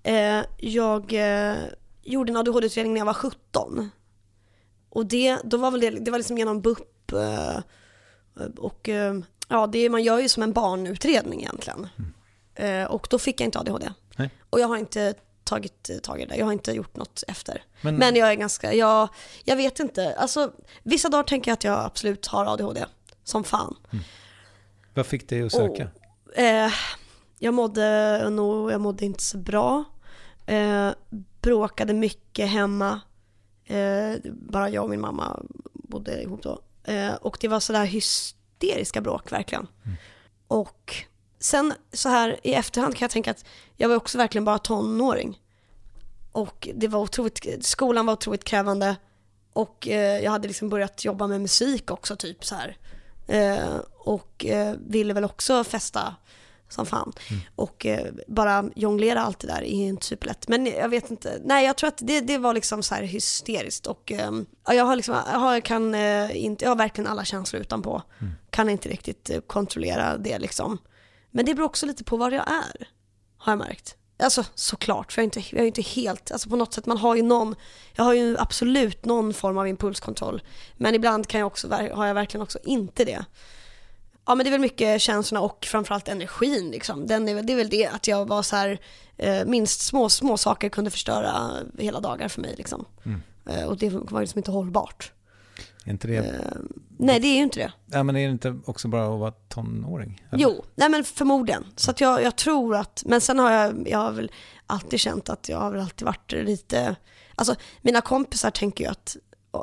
S5: Eh, jag eh, gjorde en A D H D-utredning när jag var sjutton. Och det, då var väl det, det var liksom genom B U P. Eh, och eh, ja, det man gör ju som en barnutredning egentligen. Mm. Eh, och då fick jag inte A D H D.
S1: Nej.
S5: Och jag har inte tagit tag i det. Jag har inte gjort något efter.
S1: Men,
S5: Men jag är ganska, jag, jag vet inte. Alltså, vissa dagar tänker jag att jag absolut har A D H D. Som fan.
S1: Mm. Vad fick dig att söka?
S5: Och, eh, jag mådde nog, jag mådde inte så bra. Eh, bråkade mycket hemma. Eh, bara jag och min mamma bodde ihop då. Eh, och det var sådär hysteriska bråk verkligen. Mm. Och sen så här i efterhand kan jag tänka att jag var också verkligen bara tonåring. Och det var otroligt, skolan var otroligt krävande. Och eh, jag hade liksom börjat jobba med musik också typ så här. Eh, och eh, ville väl också festa som fan. Mm. Och eh, bara jonglera allt det där är inte superlätt. Men jag vet inte. Nej, jag tror att det, det var liksom så här hysteriskt. Och eh, jag har liksom, jag har, kan, eh, inte, jag har verkligen alla känslor utanpå. Mm. Kan inte riktigt eh, kontrollera det liksom. Men det beror också lite på var jag är. Har jag märkt. Alltså såklart, för jag är inte, jag är inte helt, alltså på något sätt, man har ju någon, jag har ju absolut någon form av impulskontroll. Men ibland kan jag också, har jag verkligen också inte det. Ja, men det är väl mycket känslorna och framförallt energin liksom. Den är, det är väl det att jag var så här, eh, minst små, små saker kunde förstöra hela dagar för mig liksom. Mm. Eh, och det var liksom inte hållbart.
S1: Är inte det?
S5: Eh, nej, det är ju inte det.
S1: Ja, men är det inte också bara att vara tonåring? Eller?
S5: Jo, nej men förmodligen. Så att jag, jag tror att, men sen har jag, jag har väl alltid känt att jag har väl alltid varit lite, alltså mina kompisar tänker ju att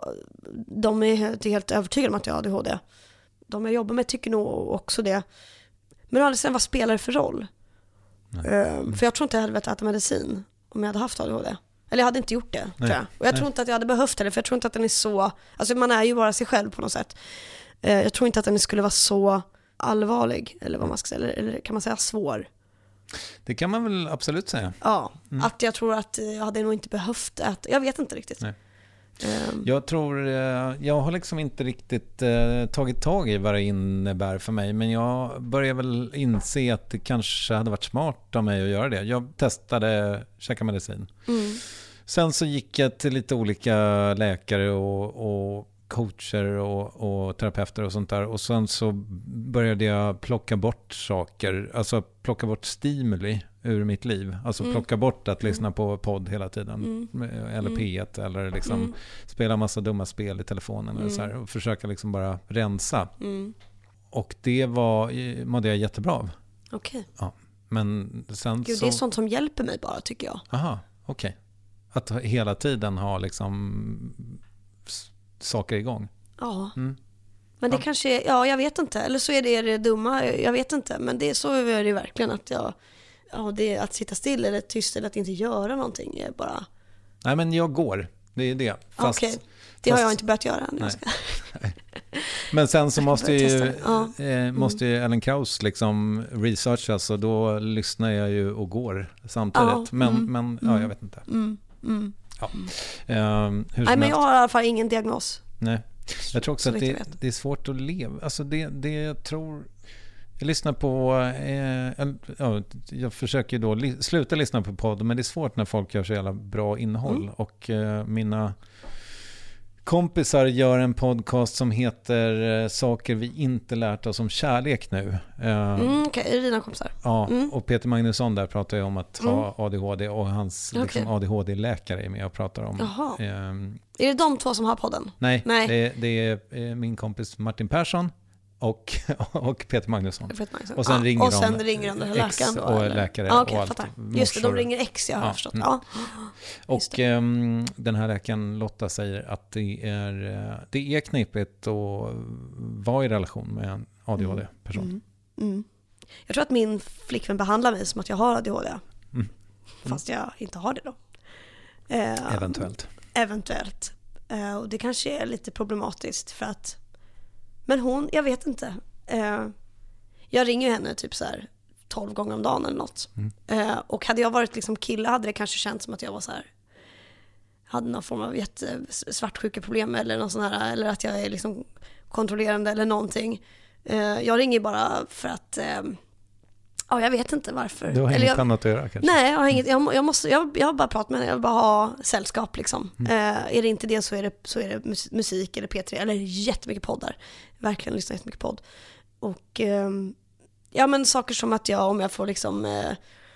S5: de är helt övertygade om att jag har A D H D. De jag jobbar med tycker nog också det. Men aldrig sen, vad spelar det för roll? Um, för jag tror inte jag hade velat äta medicin om jag hade haft A D H D. Eller jag hade inte gjort det, nej, tror jag. Och jag nej. tror inte att jag hade behövt det, för jag tror inte att den är så, alltså man är ju bara sig själv på något sätt. Uh, jag tror inte att den skulle vara så allvarlig, eller vad man ska säga, eller, eller kan man säga svår.
S1: Det kan man väl absolut säga.
S5: Ja, mm. att jag tror att jag hade nog inte behövt äta. Jag vet inte riktigt.
S1: Nej. Um. Jag tror, jag har liksom inte riktigt uh, tagit tag i vad det innebär för mig, men jag börjar väl inse att det kanske hade varit smart av mig att göra det. Jag testade käka medicin. Mm. Sen så gick jag till lite olika läkare och, och coacher och, och terapeuter och sånt där, och sen så började jag plocka bort saker, alltså plocka bort stimuli ur mitt liv, alltså mm. plocka bort att lyssna mm. på podd hela tiden mm. eller P ett eller liksom mm. spela massa dumma spel i telefonen mm. eller så här, och försöka liksom bara rensa mm. och det var, mådde jag jättebra av.
S5: Okej. Okay.
S1: Ja, men sen
S5: Gud,
S1: så...
S5: det är sånt som hjälper mig bara, tycker jag.
S1: Aha, okej. Okay. Att hela tiden ha liksom saker igång.
S5: Ja.
S1: Mm.
S5: Men det
S1: ja.
S5: kanske är, ja jag vet inte, eller så är det det dumma, jag vet inte, men det är så är det verkligen att jag, ja, det är att sitta still eller tyst eller att inte göra någonting är bara.
S1: Nej, men jag går, det är det. Fast,
S5: okej, det
S1: fast...
S5: har jag inte börjat göra än.
S1: Nej. Ska... Men sen så måste ju,
S5: ja.
S1: eh, måste ju Ellen Krauss liksom researchas, och då lyssnar jag ju och går samtidigt. Ja. Men, mm. men ja, jag vet inte.
S5: Mm. Mm.
S1: Ja. Um, hur
S5: Nej, men jag har i alla fall ingen diagnos.
S1: Nej. Jag tror också att det, det är svårt att leva. Alltså det, det jag tror... Jag lyssnar på... Eh, ja, jag försöker då li, sluta lyssna på podd, men det är svårt när folk gör så jävla bra innehåll. Mm. Och eh, mina kompisar gör en podcast som heter eh, Saker vi inte lärt oss om kärlek nu. Eh,
S5: mm, Okej, okay. Är det dina kompisar?
S1: Ja,
S5: mm.
S1: och Peter Magnusson där pratar ju om att mm. ha A D H D, och hans
S5: okay.
S1: liksom, A D H D-läkare är med och pratar om...
S5: Eh, är det de två som har podden?
S1: Nej, nej. Det, det är min kompis Martin Persson och, och Peter Magnusson.
S5: Peter Magnusson.
S1: Och sen
S5: ah,
S1: ringer
S5: och sen
S1: de
S5: ringer de den här läkaren då,
S1: och läkare
S5: ah, okay,
S1: och allt.
S5: Just det, de ringer X, jag har
S1: ja.
S5: förstått.
S1: Mm.
S5: Ja.
S1: Och um, den här läkaren Lotta säger att det är, det är knepigt att vara i relation med en A D H D-person.
S5: Mm. Mm. Jag tror att min flickvän behandlar mig som att jag har A D H D. Mm. Fast jag inte har det då.
S1: Eh, eventuellt.
S5: Eventuellt. Eh, och det kanske är lite problematiskt för att... Men hon, jag vet inte. Eh, jag ringer ju henne typ så här tolv gånger om dagen eller något. Mm. Eh, och hade jag varit liksom kille hade det kanske känts som att jag var så här... hade någon form av svartsjukeproblem eller något sånt här. Eller att jag är liksom kontrollerande eller någonting. Eh, jag ringer bara för att... Eh, Ja, jag vet inte varför.
S1: Du har
S5: Eller
S1: inget
S5: jag,
S1: annat att göra kanske?
S5: Nej, jag har inget, jag, jag måste, jag, jag har bara pratat med henne, jag vill bara ha sällskap liksom. Mm. Eh, är det inte det så är det, så är det musik eller P tre, eller jättemycket poddar. Verkligen lyssnar jättemycket podd. Och eh, ja, men saker som att jag, om jag får liksom, eh,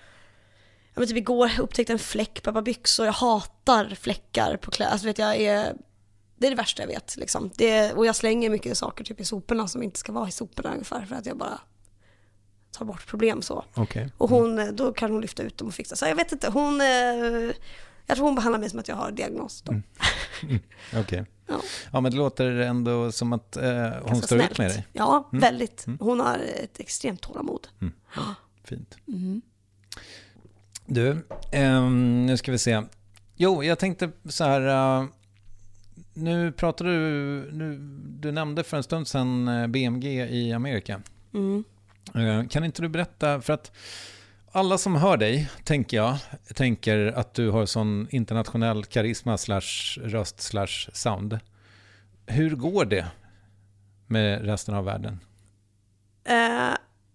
S5: ja men typ igår upptäckte en fläck på ett par byxor, jag hatar fläckar på kläder, alltså vet jag är, det är det värsta jag vet liksom. Det, och jag slänger mycket saker typ i soporna som inte ska vara i soporna ungefär, för att jag bara tar bort problem så.
S1: Okay.
S5: Och hon, då kan hon lyfta ut dem och fixa. Så jag vet inte, hon, jag tror hon behandlar mig som att jag har diagnos då.
S1: Mm. Mm. Okej. Okay.
S5: Ja.
S1: Ja, men det låter ändå som att eh, hon
S5: Ganska
S1: står
S5: snällt.
S1: ut med dig.
S5: Ja,
S1: mm.
S5: väldigt.
S1: Mm.
S5: Hon har ett extremt tålamod.
S1: Mm. Fint.
S5: Mm.
S1: Du, eh, nu ska vi se. Jo, jag tänkte så här... Uh, nu pratar du... Nu, du nämnde för en stund sedan B M G i Amerika.
S5: Mm.
S1: Uh, kan inte du berätta... För att alla som hör dig, tänker jag, tänker att du har sån internationell karisma slash röst slash sound. Hur går det med resten av världen?
S5: Uh,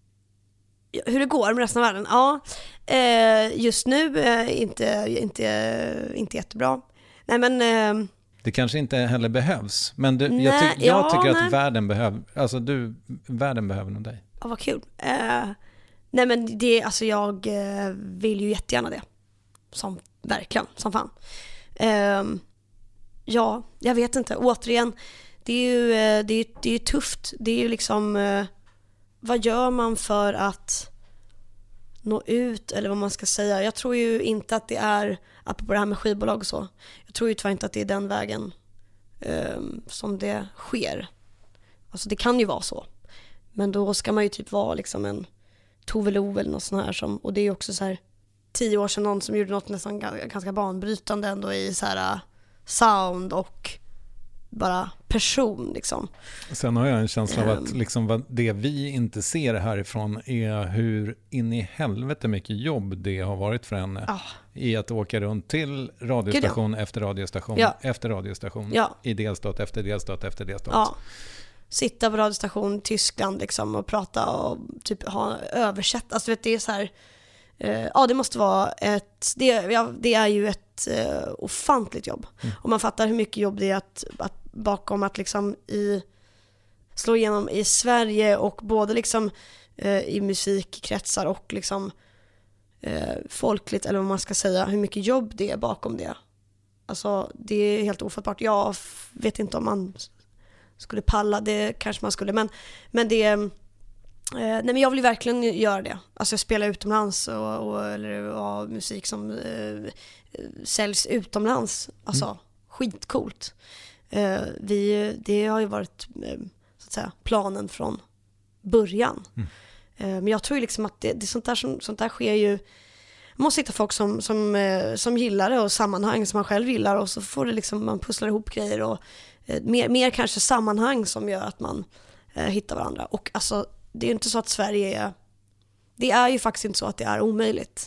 S5: hur det går med resten av världen? Ja, uh, just nu uh, inte, inte, inte jättebra. Nej, men... Uh,
S1: det kanske inte heller behövs, men du,
S5: nej,
S1: jag, ty- jag
S5: ja,
S1: tycker
S5: nej.
S1: att världen behöver, alltså du, världen behöver nog dig.
S5: Ja, vad kul. Uh, nej, men det, alltså jag uh, vill ju jättegärna det. Som, verkligen, som fan. Uh, ja, jag vet inte. Återigen, det är ju, uh, det är, det är ju tufft. Det är ju liksom, uh, vad gör man för att nå ut, eller vad man ska säga. Jag tror ju inte att det är, apropå det här med skivbolag och så, jag tror ju tyvärr inte att det är den vägen um, som det sker. Alltså det kan ju vara så, men då ska man ju typ vara liksom en Tove Lo eller något sånt här som, och det är ju också så här tio år sedan någon som gjorde något nästan ganska banbrytande ändå i så här sound och bara person liksom. Sen
S1: har jag en känsla av att liksom vad det vi inte ser härifrån är hur in i helvete mycket jobb det har varit för henne
S5: ah.
S1: i att åka runt till radiostation Gud, ja. efter radiostation
S5: ja.
S1: efter radiostation
S5: ja.
S1: i delstat efter delstat efter delstat.
S5: Ja. Sitta på radiostation i Tyskland liksom och prata och typ ha översätt. Alltså vet, det är så här uh, ja, det måste vara ett det, ja, det är ju ett uh, ofantligt jobb. Mm. Och man fattar hur mycket jobb det är att, att bakom att liksom i, slå igenom i Sverige och både liksom uh, i musikkretsar och liksom uh, folkligt, eller vad man ska säga, hur mycket jobb det är bakom det. Alltså det är helt ofattbart. Jag vet inte om man skulle palla, det kanske man skulle, men, men det eh, nej men jag vill verkligen göra det. Alltså jag spelar utomlands och, och, eller ha musik som eh, säljs utomlands. Alltså mm. skitcoolt. Eh, vi, det har ju varit eh, så att säga planen från början. Mm. Eh, men jag tror ju liksom att det, det sånt där som, sånt där sker ju. Man måste hitta folk som, som, eh, som gillar det och sammanhang som man själv gillar, och så får det liksom, man pusslar ihop grejer och Mer, mer kanske sammanhang som gör att man eh, hittar varandra. Och alltså, det är ju inte så att Sverige är... Det är ju faktiskt inte så att det är omöjligt.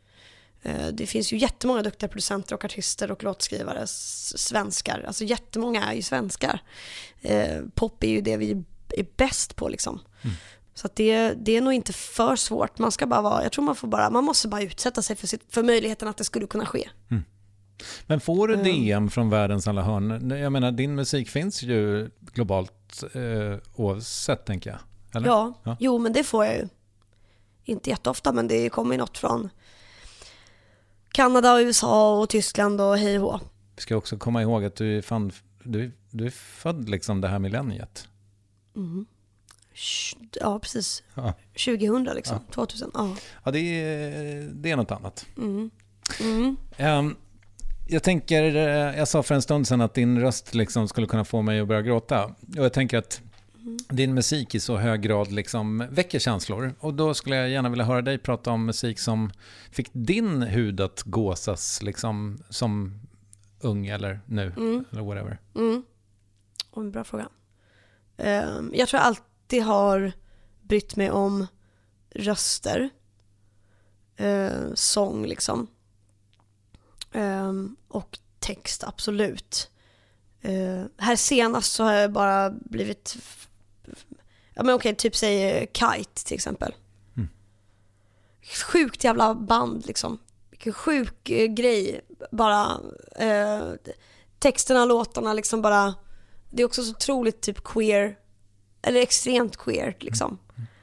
S5: Eh, det finns ju jättemånga duktiga producenter och artister och låtskrivare, s- svenskar. Alltså jättemånga är ju svenskar. Eh, pop är ju det vi är bäst på liksom. Mm. Så att det, det är nog inte för svårt. Man ska bara vara... Jag tror man får bara... Man måste bara utsätta sig för, sitt, för möjligheten att det skulle kunna ske. Mm.
S1: Men får du D M från världens alla hörn? Jag menar, din musik finns ju globalt eh, oavsett, tänker jag. Eller?
S5: Ja, ja, jo men det får jag ju. Inte jätteofta, men det kommer ju något från Kanada, U S A och Tyskland och hej och hå.
S1: Vi ska också komma ihåg att du är, fan, du, du är född liksom det här millenniet.
S5: Mm. Ja, precis.
S1: Ja.
S5: tjugohundra liksom,
S1: ja.
S5: tvåtusen. Ja,
S1: ja det, är, det är något annat.
S5: Mm. Mm.
S1: Um, Jag tänker, jag sa för en stund sedan att din röst liksom skulle kunna få mig att börja gråta. Och jag tänker att mm. din musik i så hög grad liksom väcker känslor. Och då skulle jag gärna vilja höra dig prata om musik som fick din hud att gåsas liksom som ung eller nu, mm. eller whatever.
S5: Mm. Och en bra fråga. Um, jag tror jag alltid har brytt mig om röster. Uh, sång liksom. Um, och text, absolut. Uh, här senast så har jag bara blivit f- f- ja men okej, typ säg Kite till exempel. Mm. sjukt jävla band liksom. Vilken sjuk eh, grej. Bara eh, texterna, låtarna liksom bara, det är också så otroligt typ queer, eller extremt queer liksom.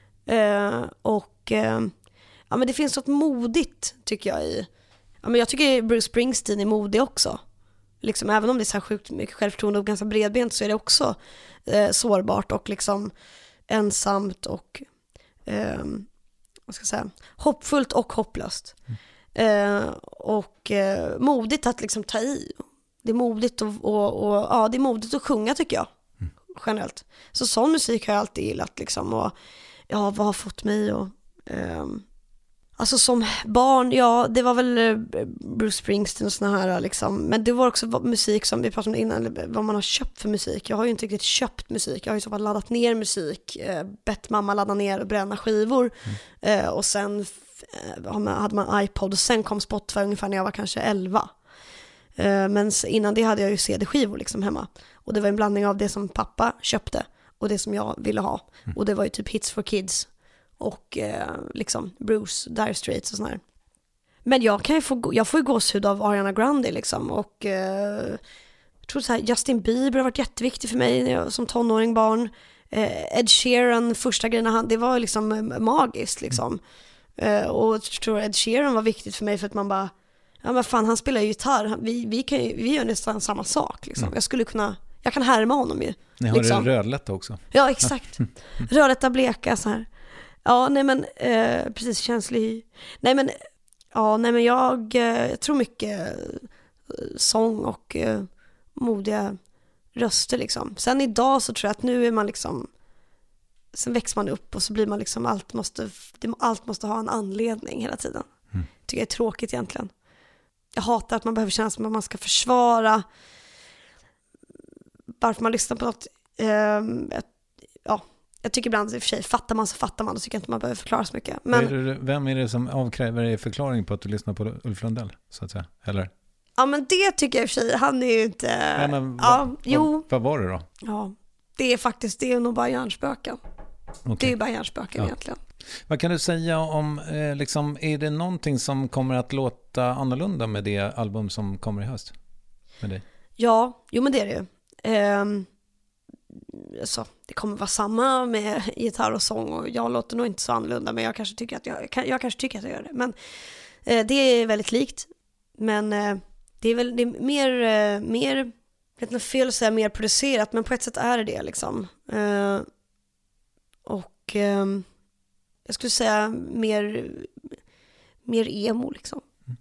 S5: Eh, och eh, ja, men det finns något modigt tycker jag i, ja, men jag tycker Bruce Springsteen är modig också. Liksom, även om det är så här sjukt mycket självförtroende och ganska bredbent, så är det också eh, sårbart och liksom ensamt och eh, vad ska jag säga, hoppfullt och hopplöst. Mm. Eh, och eh, modigt att liksom ta i. Det är modigt och, och, och ja, det är modigt att sjunga tycker jag. Mm. Generellt. Så sån musik har jag alltid gillat liksom, och ja, vad har fått mig och eh, alltså som barn, ja, det var väl Bruce Springsteen och såna här liksom, men det var också musik som vi pratade om innan, eller vad man har köpt för musik. Jag har ju inte riktigt köpt musik, jag har ju så fall laddat ner musik, eh, bett mamma ladda ner och bränna skivor, mm. eh, och sen eh, hade man iPod och sen kom Spotify ungefär när jag var kanske elva. Eh, men innan det hade jag ju C D-skivor liksom hemma, och det var en blandning av det som pappa köpte och det som jag ville ha, mm. och det var ju typ Hits for Kids och eh, liksom Bruce, Dire Straits och sån här. Men jag kan ju få, jag får ju gåshud av Ariana Grande liksom, och eh, jag tror så här, Justin Bieber har varit jätteviktig för mig när jag, som tonåring barn. eh, Ed Sheeran, första grejerna han, det var liksom magiskt liksom. eh, och jag tror Ed Sheeran var viktigt för mig för att man bara, ja men fan, han spelar ju gitarr, han, vi, vi, kan ju, vi gör nästan samma sak liksom. Mm. Jag skulle kunna, jag kan härma honom ju.
S1: Ni har liksom det rödlätta också.
S5: Ja, exakt. Rödlätta, bleka så här. Ja, nej men eh, precis, känslig. Nej men ja, nej men jag, eh, jag tror mycket eh, sång och eh, modiga röster liksom. Sen idag så tror jag att nu är man liksom, sen växer man upp och så blir man liksom, allt måste, allt måste ha en anledning hela tiden. Mm. Tycker jag är tråkigt egentligen. Jag hatar att man behöver känna som att man ska försvara varför man lyssnar på något. Eh, ja, jag tycker ibland i och för sig, fattar man så fattar man, då tycker jag inte man behöver förklara så mycket. Men,
S1: är det, vem är det som avkräver dig förklaring på att du lyssnar på Ulf Lundell, så att säga? Eller?
S5: Ja, men det tycker jag i och för sig, han är ju inte...
S1: Ja, men,
S5: ja,
S1: vad,
S5: jo.
S1: Vad, vad var det då?
S5: Ja, det är faktiskt, det är nog bara hjärnspöken. Okay. Det är ju bara hjärnspöken ja. Egentligen.
S1: Vad kan du säga om, eh, liksom, är det någonting som kommer att låta annorlunda med det album som kommer i höst? Med dig?
S5: Ja, jo men det är det ju. Ehm... Så det kommer vara samma med gitarr och sång, och jag låter nog inte så annorlunda, men jag kanske tycker att jag, jag kanske tycker att jag gör det, men eh, det är väldigt likt, men eh, det är väl det är mer eh, mer vet inte, fel att säga mer producerat, men på ett sätt är det det liksom, eh, och eh, jag skulle säga mer mer emo liksom.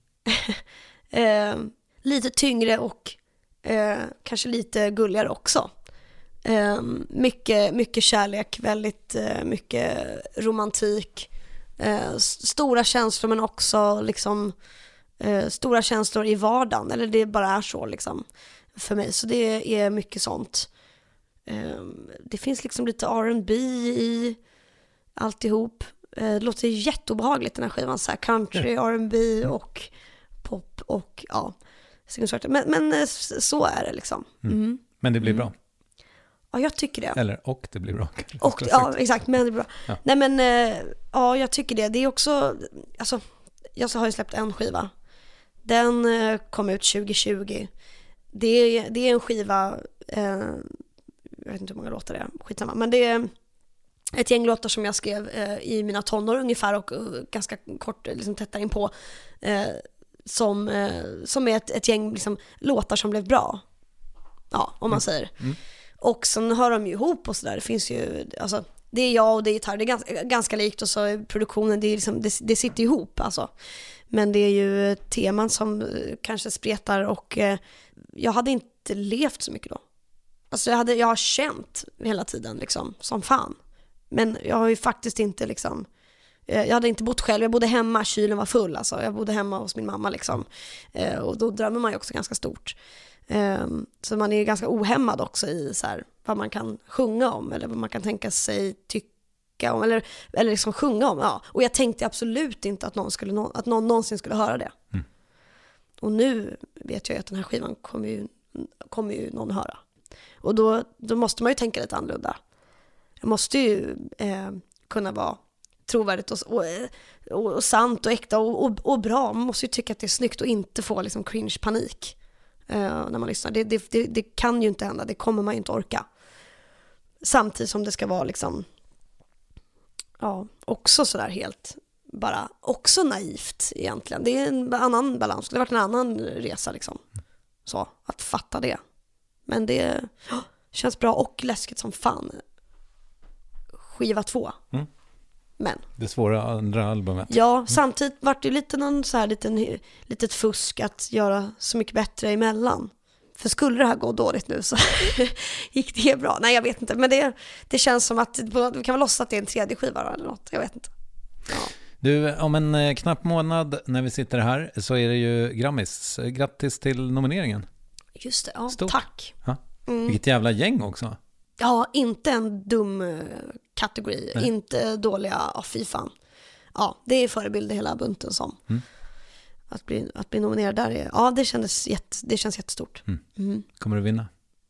S5: Mm. eh, lite tyngre och eh, kanske lite gulligare också. Uh, mycket, mycket kärlek, väldigt uh, mycket romantik, uh, stora känslor, men också liksom uh, stora känslor i vardagen, eller det bara är så liksom för mig, så det är mycket sånt. Uh, det finns liksom lite R and B i alltihop. Uh, det låter jätteobehagligt den här skivan, så här country, R and B och pop och ja, men, men uh, så är det liksom. Mm.
S1: Mm. Men det blir bra.
S5: Ja, jag tycker det.
S1: Eller, och det blir bra.
S5: Och, ja, exakt, men det blir bra. Ja. Nej, men eh, ja, jag tycker det. Det är också, alltså, jag har ju släppt en skiva. Den eh, kom ut tjugo tjugo. Det är, det är en skiva, eh, jag vet inte hur många låtar det är, skitsamma. Men det är ett gäng låtar som jag skrev eh, i mina tonår ungefär, och uh, ganska kort, liksom tätt in på eh, som, eh, som är ett, ett gäng liksom, låtar som blev bra. Ja, om man mm. säger. Mm. Och sen hör de ju ihop och sådär. Det finns ju, alltså, det är jag och det är gitarr. Det är ganska, ganska likt, och så är produktionen, det, är liksom, det, det sitter ihop alltså. Men det är ju teman som kanske spretar, och eh, jag hade inte levt så mycket då. Alltså jag, hade, jag har känt hela tiden liksom, som fan. Men jag har ju faktiskt inte liksom, eh, jag hade inte bott själv. Jag bodde hemma, kylen var full alltså. Jag bodde hemma hos min mamma liksom. Eh, och då drömmer man ju också ganska stort. Um, så man är ju ganska ohämmad också i så här, vad man kan sjunga om, eller vad man kan tänka sig tycka om, eller, eller liksom sjunga om, ja. Och jag tänkte absolut inte att någon, skulle, att någon någonsin skulle höra det. Mm. Och nu vet jag att den här skivan kommer ju, kommer ju någon höra. Och då, då måste man ju tänka lite annorlunda. Jag måste ju eh, kunna vara trovärdigt och, och, och, och sant och äkta och, och, och bra. Man måste ju tycka att det är snyggt och inte få liksom cringe-panik uh, när man lyssnar. Det, det, det, det kan ju inte hända, det kommer man ju inte orka. Samtidigt som det ska vara liksom, ja, också sådär helt, bara också naivt egentligen. Det är en annan balans, det har varit en annan resa liksom. Så, att fatta det. Men det oh, känns bra och läskigt som fan. Skiva två. Mm. Men
S1: det svåra andra albumet.
S5: Ja, mm. samtidigt var det lite någon så här liten, litet fusk att göra så mycket bättre emellan. För skulle det här gå dåligt nu så gick det bra. Nej, jag vet inte. Men det, det känns som att det kan vara loss att det är en tredje skiva eller något. Jag vet inte. Ja.
S1: Du, om en eh, knapp månad när vi sitter här så är det ju Grammis. Grattis till nomineringen.
S5: Just det, ja,
S1: Stort.
S5: tack.
S1: Ja.
S5: Mm.
S1: Vilket jävla gäng också.
S5: Ja, inte en dum uh, kategori. Nej. Inte dåliga, ja, fy fan. Ja, det är förebild hela bunten som. Mm. Att bli, att bli nominerad där är, ja, det kändes jätte, det känns jättestort. Mm. Mm.
S1: Kommer du vinna?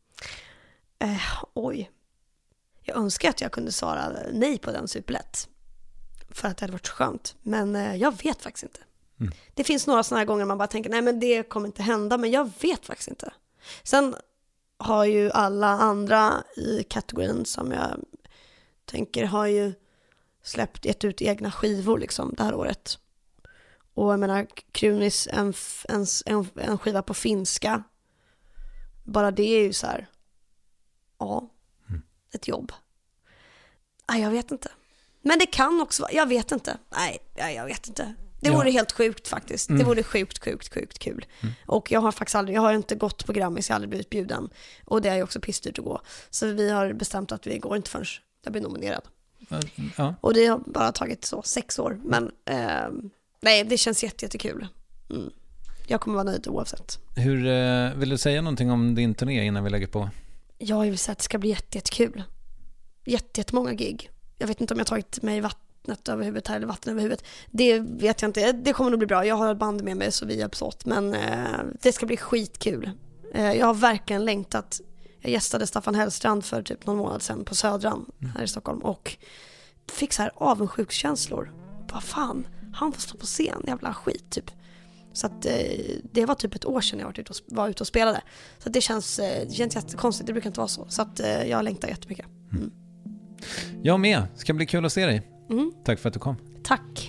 S5: Eh, oj. Jag önskar att jag kunde svara nej på den superlätt. För att det hade varit så skönt. Men eh, jag vet faktiskt inte. Mm. Det finns några sådana här gånger man bara tänker, nej men det kommer inte hända. Men jag vet faktiskt inte. Sen har ju alla andra i kategorin som jag tänker har ju släppt, gett ut egna skivor liksom det här året. Och jag menar, Krunis, en, en, en, en skiva på finska. Bara det är ju så här, ja, mm. ett jobb. Nej, jag vet inte. Men det kan också vara, jag vet inte. Nej, jag vet inte. Det vore ja. helt sjukt faktiskt. Mm. Det vore sjukt, sjukt, sjukt kul. Mm. Och jag har faktiskt aldrig, jag har inte gått på Grammis, jag har aldrig blivit bjuden. Och det är ju också pissdyrt att gå. Så vi har bestämt att vi går inte förrän jag blir nominerad. Ja. Och det har bara tagit så sex år. Men eh, nej, det känns jätte, jättekul. Mm. Jag kommer vara nöjd oavsett.
S1: Hur, eh, vill du säga någonting om din turné innan vi lägger på?
S5: Jag vill säga att det ska bli jätte, jättekul. Jätte, jättemånga gig. Jag vet inte om jag har tagit mig vattnet över huvudet här eller vatten över huvudet. Det vet jag inte. Det kommer nog bli bra. Jag har ett band med mig så vi hjälps åt. Men eh, det ska bli skitkul. Eh, jag har verkligen längtat. Jag gästade Staffan Hellstrand för typ någon månad sedan på Södran här i Stockholm. Och fick så här avundsjukskänslor. Vad fan, han får stå på scen. Jävla skit typ. Så att eh, det var typ ett år sedan jag var ute och, var ute och spelade. Så att det känns, eh, det känns jättekonstigt. Det brukar inte vara så. Så att eh, jag längtar jättemycket. Mm.
S1: Jag med. Ska bli kul att se dig.
S5: Mm.
S1: Tack för att du kom.
S5: Tack.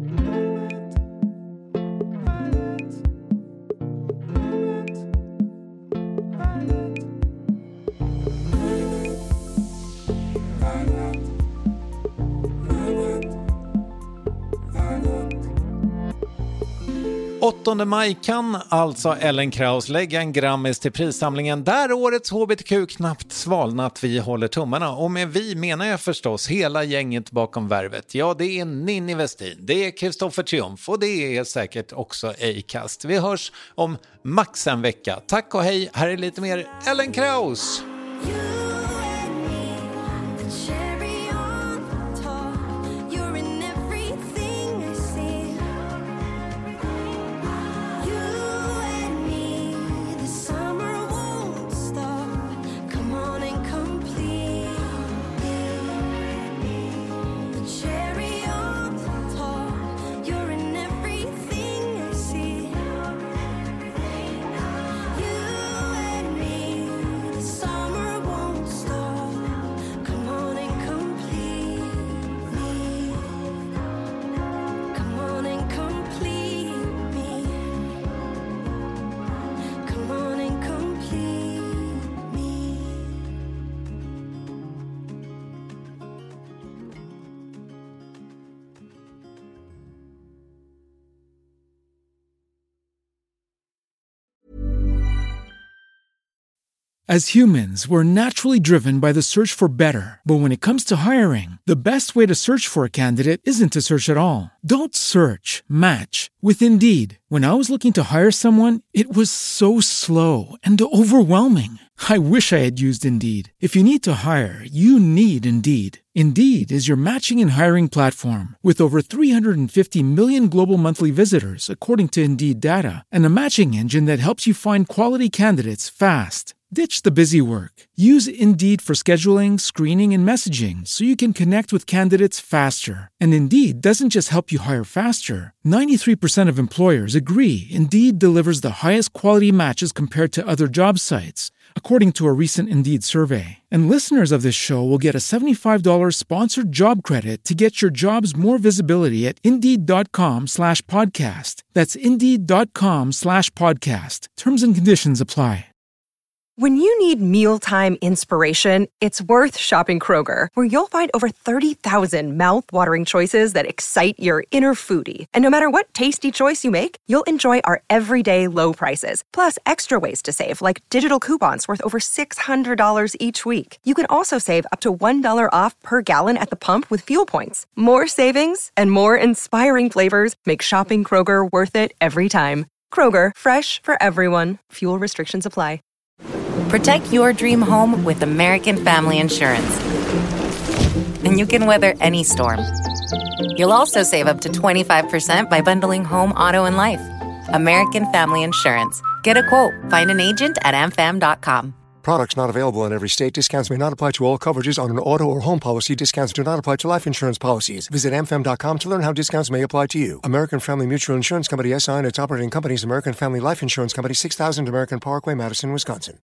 S1: åttonde maj kan alltså Ellen Kraus lägga en Grammis till prissamlingen där årets H B T Q knappt svalnat. Vi håller tummarna. Och med vi menar jag förstås hela gänget bakom värvet. Ja, det är Ninni Westin, det är Kristoffer Triumf och det är säkert också Acast. Vi hörs om max en vecka. Tack och hej, här är lite mer Ellen Kraus.
S11: As humans, we're naturally driven by the search for better. But when it comes to hiring, the best way to search for a candidate isn't to search at all. Don't search, match with Indeed. When I was looking to hire someone, it was so slow and overwhelming. I wish I had used Indeed. If you need to hire, you need Indeed. Indeed is your matching and hiring platform with over three hundred fifty million global monthly visitors, according to Indeed data, and a matching engine that helps you find quality candidates fast. Ditch the busy work. Use Indeed for scheduling, screening, and messaging so you can connect with candidates faster. And Indeed doesn't just help you hire faster. ninety-three percent of employers agree Indeed delivers the highest quality matches compared to other job sites, according to a recent Indeed survey. And listeners of this show will get a seventy-five dollars sponsored job credit to get your jobs more visibility at Indeed.com slash podcast. That's Indeed.com slash podcast. Terms and conditions apply.
S12: When you need mealtime inspiration, it's worth shopping Kroger, where you'll find over thirty thousand mouth-watering choices that excite your inner foodie. And no matter what tasty choice you make, you'll enjoy our everyday low prices, plus extra ways to save, like digital coupons worth over six hundred dollars each week. You can also save up to one dollar off per gallon at the pump with fuel points. More savings and more inspiring flavors make shopping Kroger worth it every time. Kroger, fresh for everyone. Fuel restrictions apply.
S13: Protect your dream home with American Family Insurance. And you can weather any storm. You'll also save up to twenty-five percent by bundling home, auto, and life. American Family Insurance. Get a quote. Find an agent at a m fam dot com.
S14: Products not available in every state. Discounts may not apply to all coverages on an auto or home policy. Discounts do not apply to life insurance policies. Visit a m fam dot com to learn how discounts may apply to you. American Family Mutual Insurance Company, S I and its operating companies, American Family Life Insurance Company, six thousand American Parkway, Madison, Wisconsin.